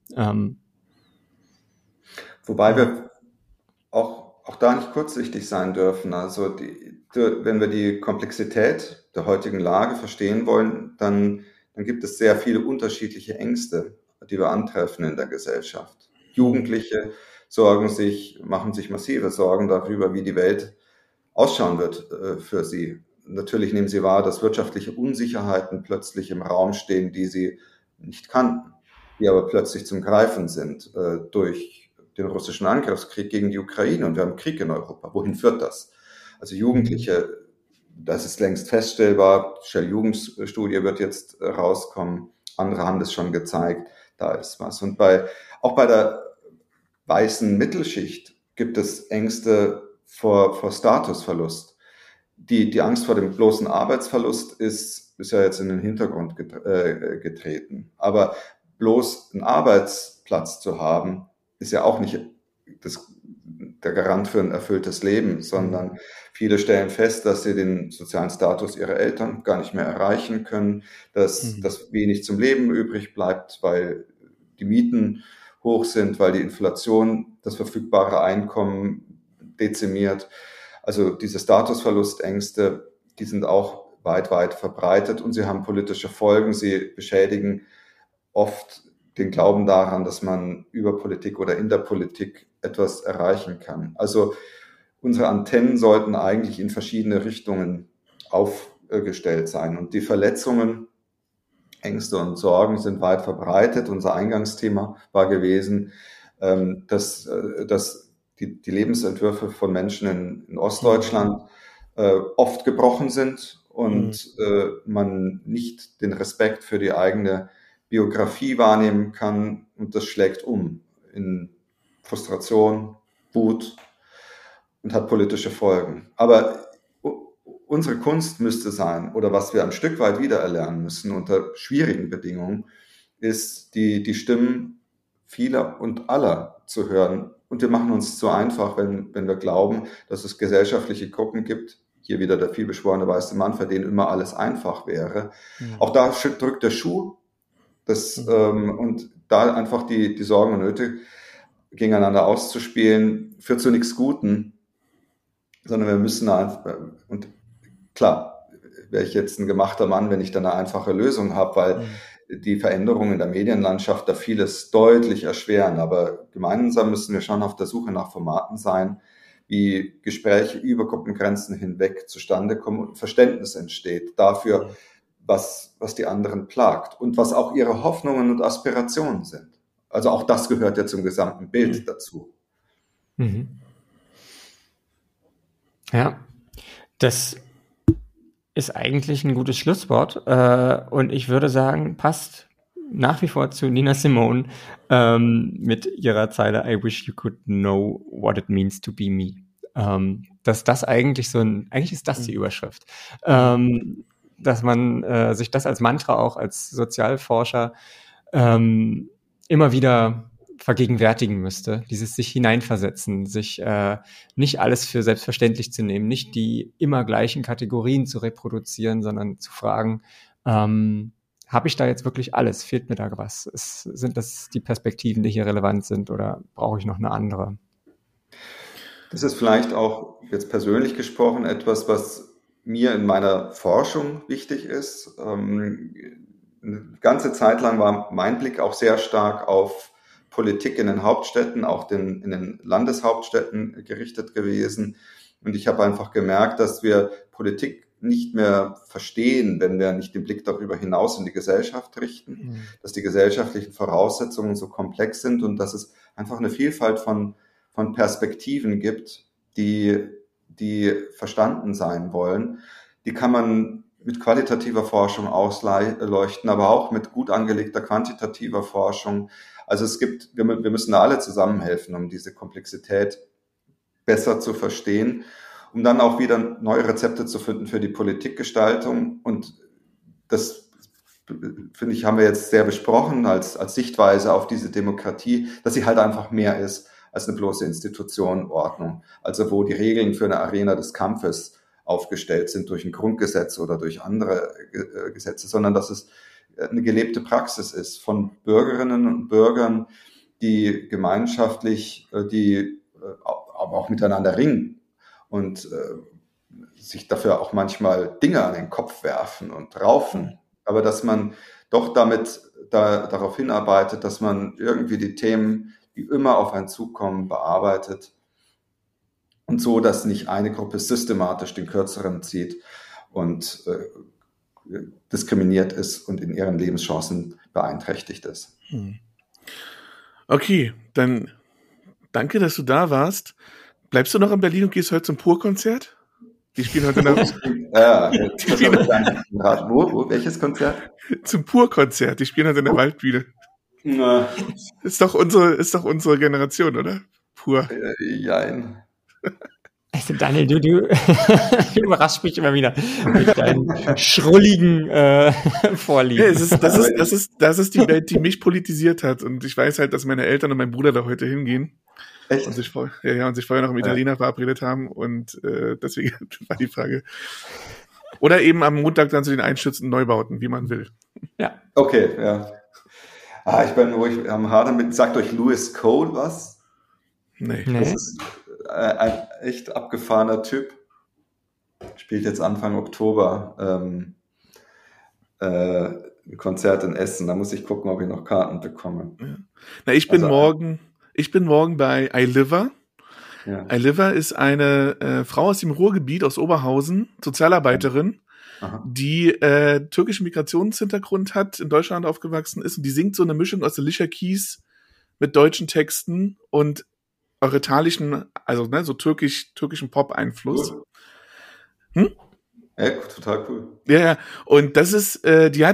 Wobei wir auch da nicht kurzsichtig sein dürfen. Also wenn wir die Komplexität der heutigen Lage verstehen wollen, dann gibt es sehr viele unterschiedliche Ängste, die wir antreffen in der Gesellschaft. Jugendliche machen sich massive Sorgen darüber, wie die Welt ausschauen wird für sie. Natürlich nehmen sie wahr, dass wirtschaftliche Unsicherheiten plötzlich im Raum stehen, die sie nicht kannten, die aber plötzlich zum Greifen sind durch den russischen Angriffskrieg gegen die Ukraine, und wir haben Krieg in Europa. Wohin führt das? Also Jugendliche, das ist längst feststellbar, Shell-Jugendstudie wird jetzt rauskommen, andere haben das schon gezeigt, da ist was. Und auch bei der weißen Mittelschicht gibt es Ängste vor Statusverlust. Die Angst vor dem bloßen Arbeitsverlust ist ja jetzt in den Hintergrund getreten. Aber bloß einen Arbeitsplatz zu haben, ist ja auch nicht der Garant für ein erfülltes Leben, sondern viele stellen fest, dass sie den sozialen Status ihrer Eltern gar nicht mehr erreichen können, dass wenig zum Leben übrig bleibt, weil die Mieten hoch sind, weil die Inflation das verfügbare Einkommen dezimiert. Also diese Statusverlustängste, die sind auch weit, weit verbreitet und sie haben politische Folgen. Sie beschädigen oft den Glauben daran, dass man über Politik oder in der Politik etwas erreichen kann. Also unsere Antennen sollten eigentlich in verschiedene Richtungen aufgestellt sein. Und die Verletzungen, Ängste und Sorgen sind weit verbreitet. Unser Eingangsthema war gewesen, dass die Lebensentwürfe von Menschen in Ostdeutschland oft gebrochen sind und man nicht den Respekt für die eigene Biografie wahrnehmen kann, und das schlägt in Frustration, Wut und hat politische Folgen. Aber unsere Kunst müsste sein, oder was wir ein Stück weit wiedererlernen müssen unter schwierigen Bedingungen, ist die Stimmen vieler und aller zu hören. Und wir machen uns zu einfach, wenn wir glauben, dass es gesellschaftliche Gruppen gibt, hier wieder der vielbeschworene weiße Mann, für den immer alles einfach wäre. Auch da drückt der Schuh. Und da einfach die Sorgen und Nöte gegeneinander auszuspielen, führt zu nichts Guten, sondern wir müssen einfach, und klar, wäre ich jetzt ein gemachter Mann, wenn ich dann eine einfache Lösung habe, weil die Veränderungen in der Medienlandschaft da vieles deutlich erschweren, aber gemeinsam müssen wir schon auf der Suche nach Formaten sein, wie Gespräche über Gruppengrenzen hinweg zustande kommen und Verständnis entsteht dafür, was die anderen plagt und was auch ihre Hoffnungen und Aspirationen sind. Also auch das gehört ja zum gesamten Bild dazu. Ja, das ist eigentlich ein gutes Schlusswort und ich würde sagen, passt nach wie vor zu Nina Simone mit ihrer Zeile I wish you could know what it means to be me. Dass das eigentlich eigentlich ist das die Überschrift. Dass man sich das als Mantra auch als Sozialforscher immer wieder vergegenwärtigen müsste, dieses sich hineinversetzen, sich nicht alles für selbstverständlich zu nehmen, nicht die immer gleichen Kategorien zu reproduzieren, sondern zu fragen, habe ich da jetzt wirklich alles? Fehlt mir da was? Sind das die Perspektiven, die hier relevant sind, oder brauche ich noch eine andere? Das ist vielleicht auch jetzt persönlich gesprochen etwas, was mir in meiner Forschung wichtig ist. Eine ganze Zeit lang war mein Blick auch sehr stark auf Politik in den Hauptstädten, auch in den Landeshauptstädten gerichtet gewesen. Und ich habe einfach gemerkt, dass wir Politik nicht mehr verstehen, wenn wir nicht den Blick darüber hinaus in die Gesellschaft richten, dass die gesellschaftlichen Voraussetzungen so komplex sind und dass es einfach eine Vielfalt von Perspektiven gibt, die verstanden sein wollen. Die kann man mit qualitativer Forschung ausleuchten, aber auch mit gut angelegter quantitativer Forschung. Also wir müssen da alle zusammenhelfen, um diese Komplexität besser zu verstehen, um dann auch wieder neue Rezepte zu finden für die Politikgestaltung. Und das, finde ich, haben wir jetzt sehr besprochen als Sichtweise auf diese Demokratie, dass sie halt einfach mehr ist als eine bloße Institutionenordnung. Also wo die Regeln für eine Arena des Kampfes aufgestellt sind durch ein Grundgesetz oder durch andere Gesetze, sondern dass es eine gelebte Praxis ist von Bürgerinnen und Bürgern, die gemeinschaftlich, aber auch miteinander ringen und sich dafür auch manchmal Dinge an den Kopf werfen und raufen. Aber dass man doch darauf hinarbeitet, dass man irgendwie die Themen, die immer auf einen zukommen, bearbeitet und so, dass nicht eine Gruppe systematisch den Kürzeren zieht und diskriminiert ist und in ihren Lebenschancen beeinträchtigt ist. Okay, dann danke, dass du da warst. Bleibst du noch in Berlin und gehst heute zum Pur-Konzert? Die spielen heute Nacht. Welches Konzert? Zum Pur-Konzert. Die spielen heute in der Waldbühne. Ist doch unsere Generation, oder? Pur. Jein. Also Daniel, du überraschst mich immer wieder mit deinen schrulligen Vorlieben. Ja, das ist die Welt, die mich politisiert hat. Und ich weiß halt, dass meine Eltern und mein Bruder da heute hingehen. Echt? Und sich vorher noch im Italiener verabredet haben. Und deswegen war die Frage. Oder eben am Montag dann zu den einstürzenden Neubauten, wie man will. Ja. Okay, ja. Ich bin ruhig am Hadern mit. Sagt euch Louis Cole was? Nee. Das ist ein echt abgefahrener Typ. Spielt jetzt Anfang Oktober ein Konzert in Essen. Da muss ich gucken, ob ich noch Karten bekomme. Ja. Na, ich bin morgen bei Eiliva. Ja. Eiliva ist eine Frau aus dem Ruhrgebiet, aus Oberhausen, Sozialarbeiterin, die türkischen Migrationshintergrund hat, in Deutschland aufgewachsen ist und die singt so eine Mischung aus Alicia Keys mit deutschen Texten und orientalischen, also so türkischen Pop-Einfluss. Cool. Ja, total cool. Ja. Und das ist, wenn du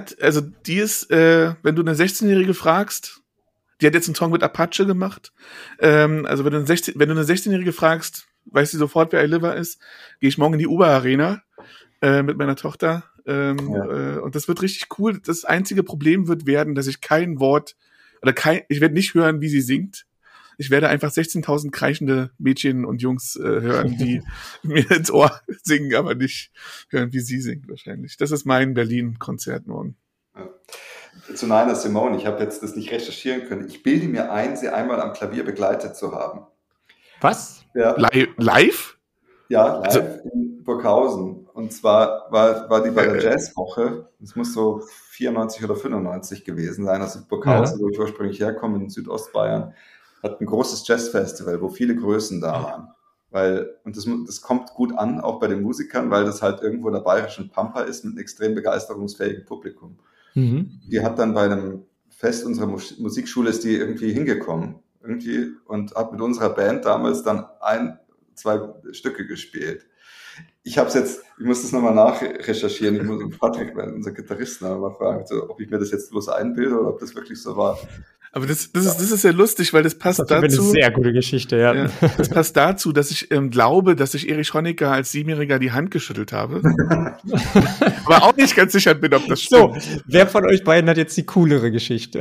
eine 16-Jährige fragst, die hat jetzt einen Song mit Apache gemacht. Also wenn du eine 16-Jährige fragst, weiß sie sofort, wer Eiliva ist, gehe ich morgen in die Uber-Arena mit meiner Tochter. Und das wird richtig cool. Das einzige Problem wird werden, dass ich kein Wort ich werde nicht hören, wie sie singt. Ich werde einfach 16.000 kreischende Mädchen und Jungs hören, die mir ins Ohr singen, aber nicht hören, wie sie singt wahrscheinlich. Das ist mein Berlin-Konzert morgen. Ja. Zu Nina Simone, ich habe jetzt das nicht recherchieren können. Ich bilde mir ein, sie einmal am Klavier begleitet zu haben. Was? Ja. Live? Ja, live in Burghausen. Und zwar war die bei der Jazzwoche. Das muss so 94 oder 95 gewesen sein. Also Burghausen, wo ich ursprünglich herkomme, in Südostbayern, hat ein großes Jazzfestival, wo viele Größen da waren. Das kommt gut an, auch bei den Musikern, weil das halt irgendwo in der bayerischen Pampa ist mit einem extrem begeisterungsfähigen Publikum. Mhm. Die hat dann bei einem Fest unserer Musikschule ist die irgendwie hingekommen und hat mit unserer Band damals dann 1-2 Stücke gespielt. Ich muss das nochmal nachrecherchieren. Ich muss Patrick, unser Gitarristen, mal fragen, ob ich mir das jetzt bloß einbilde oder ob das wirklich so war. Aber das ist ja lustig, weil das passt dazu. Das ist eine sehr gute Geschichte, ja. Das passt dazu, dass ich glaube, dass ich Erich Honecker als 7-Jähriger die Hand geschüttelt habe. Aber auch nicht ganz sicher bin, ob das stimmt. So, wer von euch beiden hat jetzt die coolere Geschichte?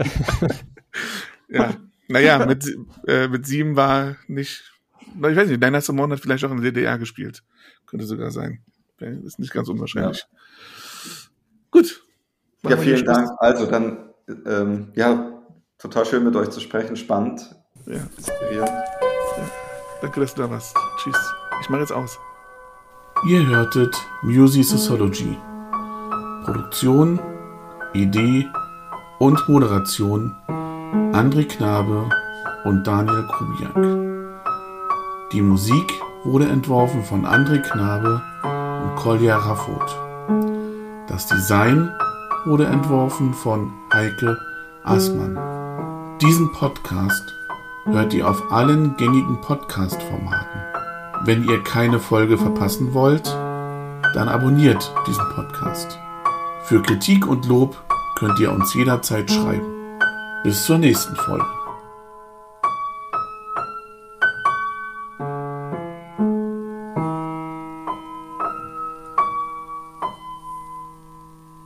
Ja, naja, mit 7 war nicht, ich weiß nicht, Nina Simone hat vielleicht auch in der DDR gespielt. Könnte sogar sein. Ist nicht ganz unwahrscheinlich. Ja. Gut. Ja, vielen Dank. Also dann, total schön mit euch zu sprechen, spannend, inspirierend. Ja. Danke, dass du da warst. Tschüss. Ich mache jetzt aus. Ihr hörtet Music Sociology. Produktion, Idee und Moderation André Knabe und Daniel Kubiak. Die Musik wurde entworfen von André Knabe und Kolja Raffot. Das Design wurde entworfen von Heike Assmann. Diesen Podcast hört ihr auf allen gängigen Podcast-Formaten. Wenn ihr keine Folge verpassen wollt, dann abonniert diesen Podcast. Für Kritik und Lob könnt ihr uns jederzeit schreiben. Bis zur nächsten Folge.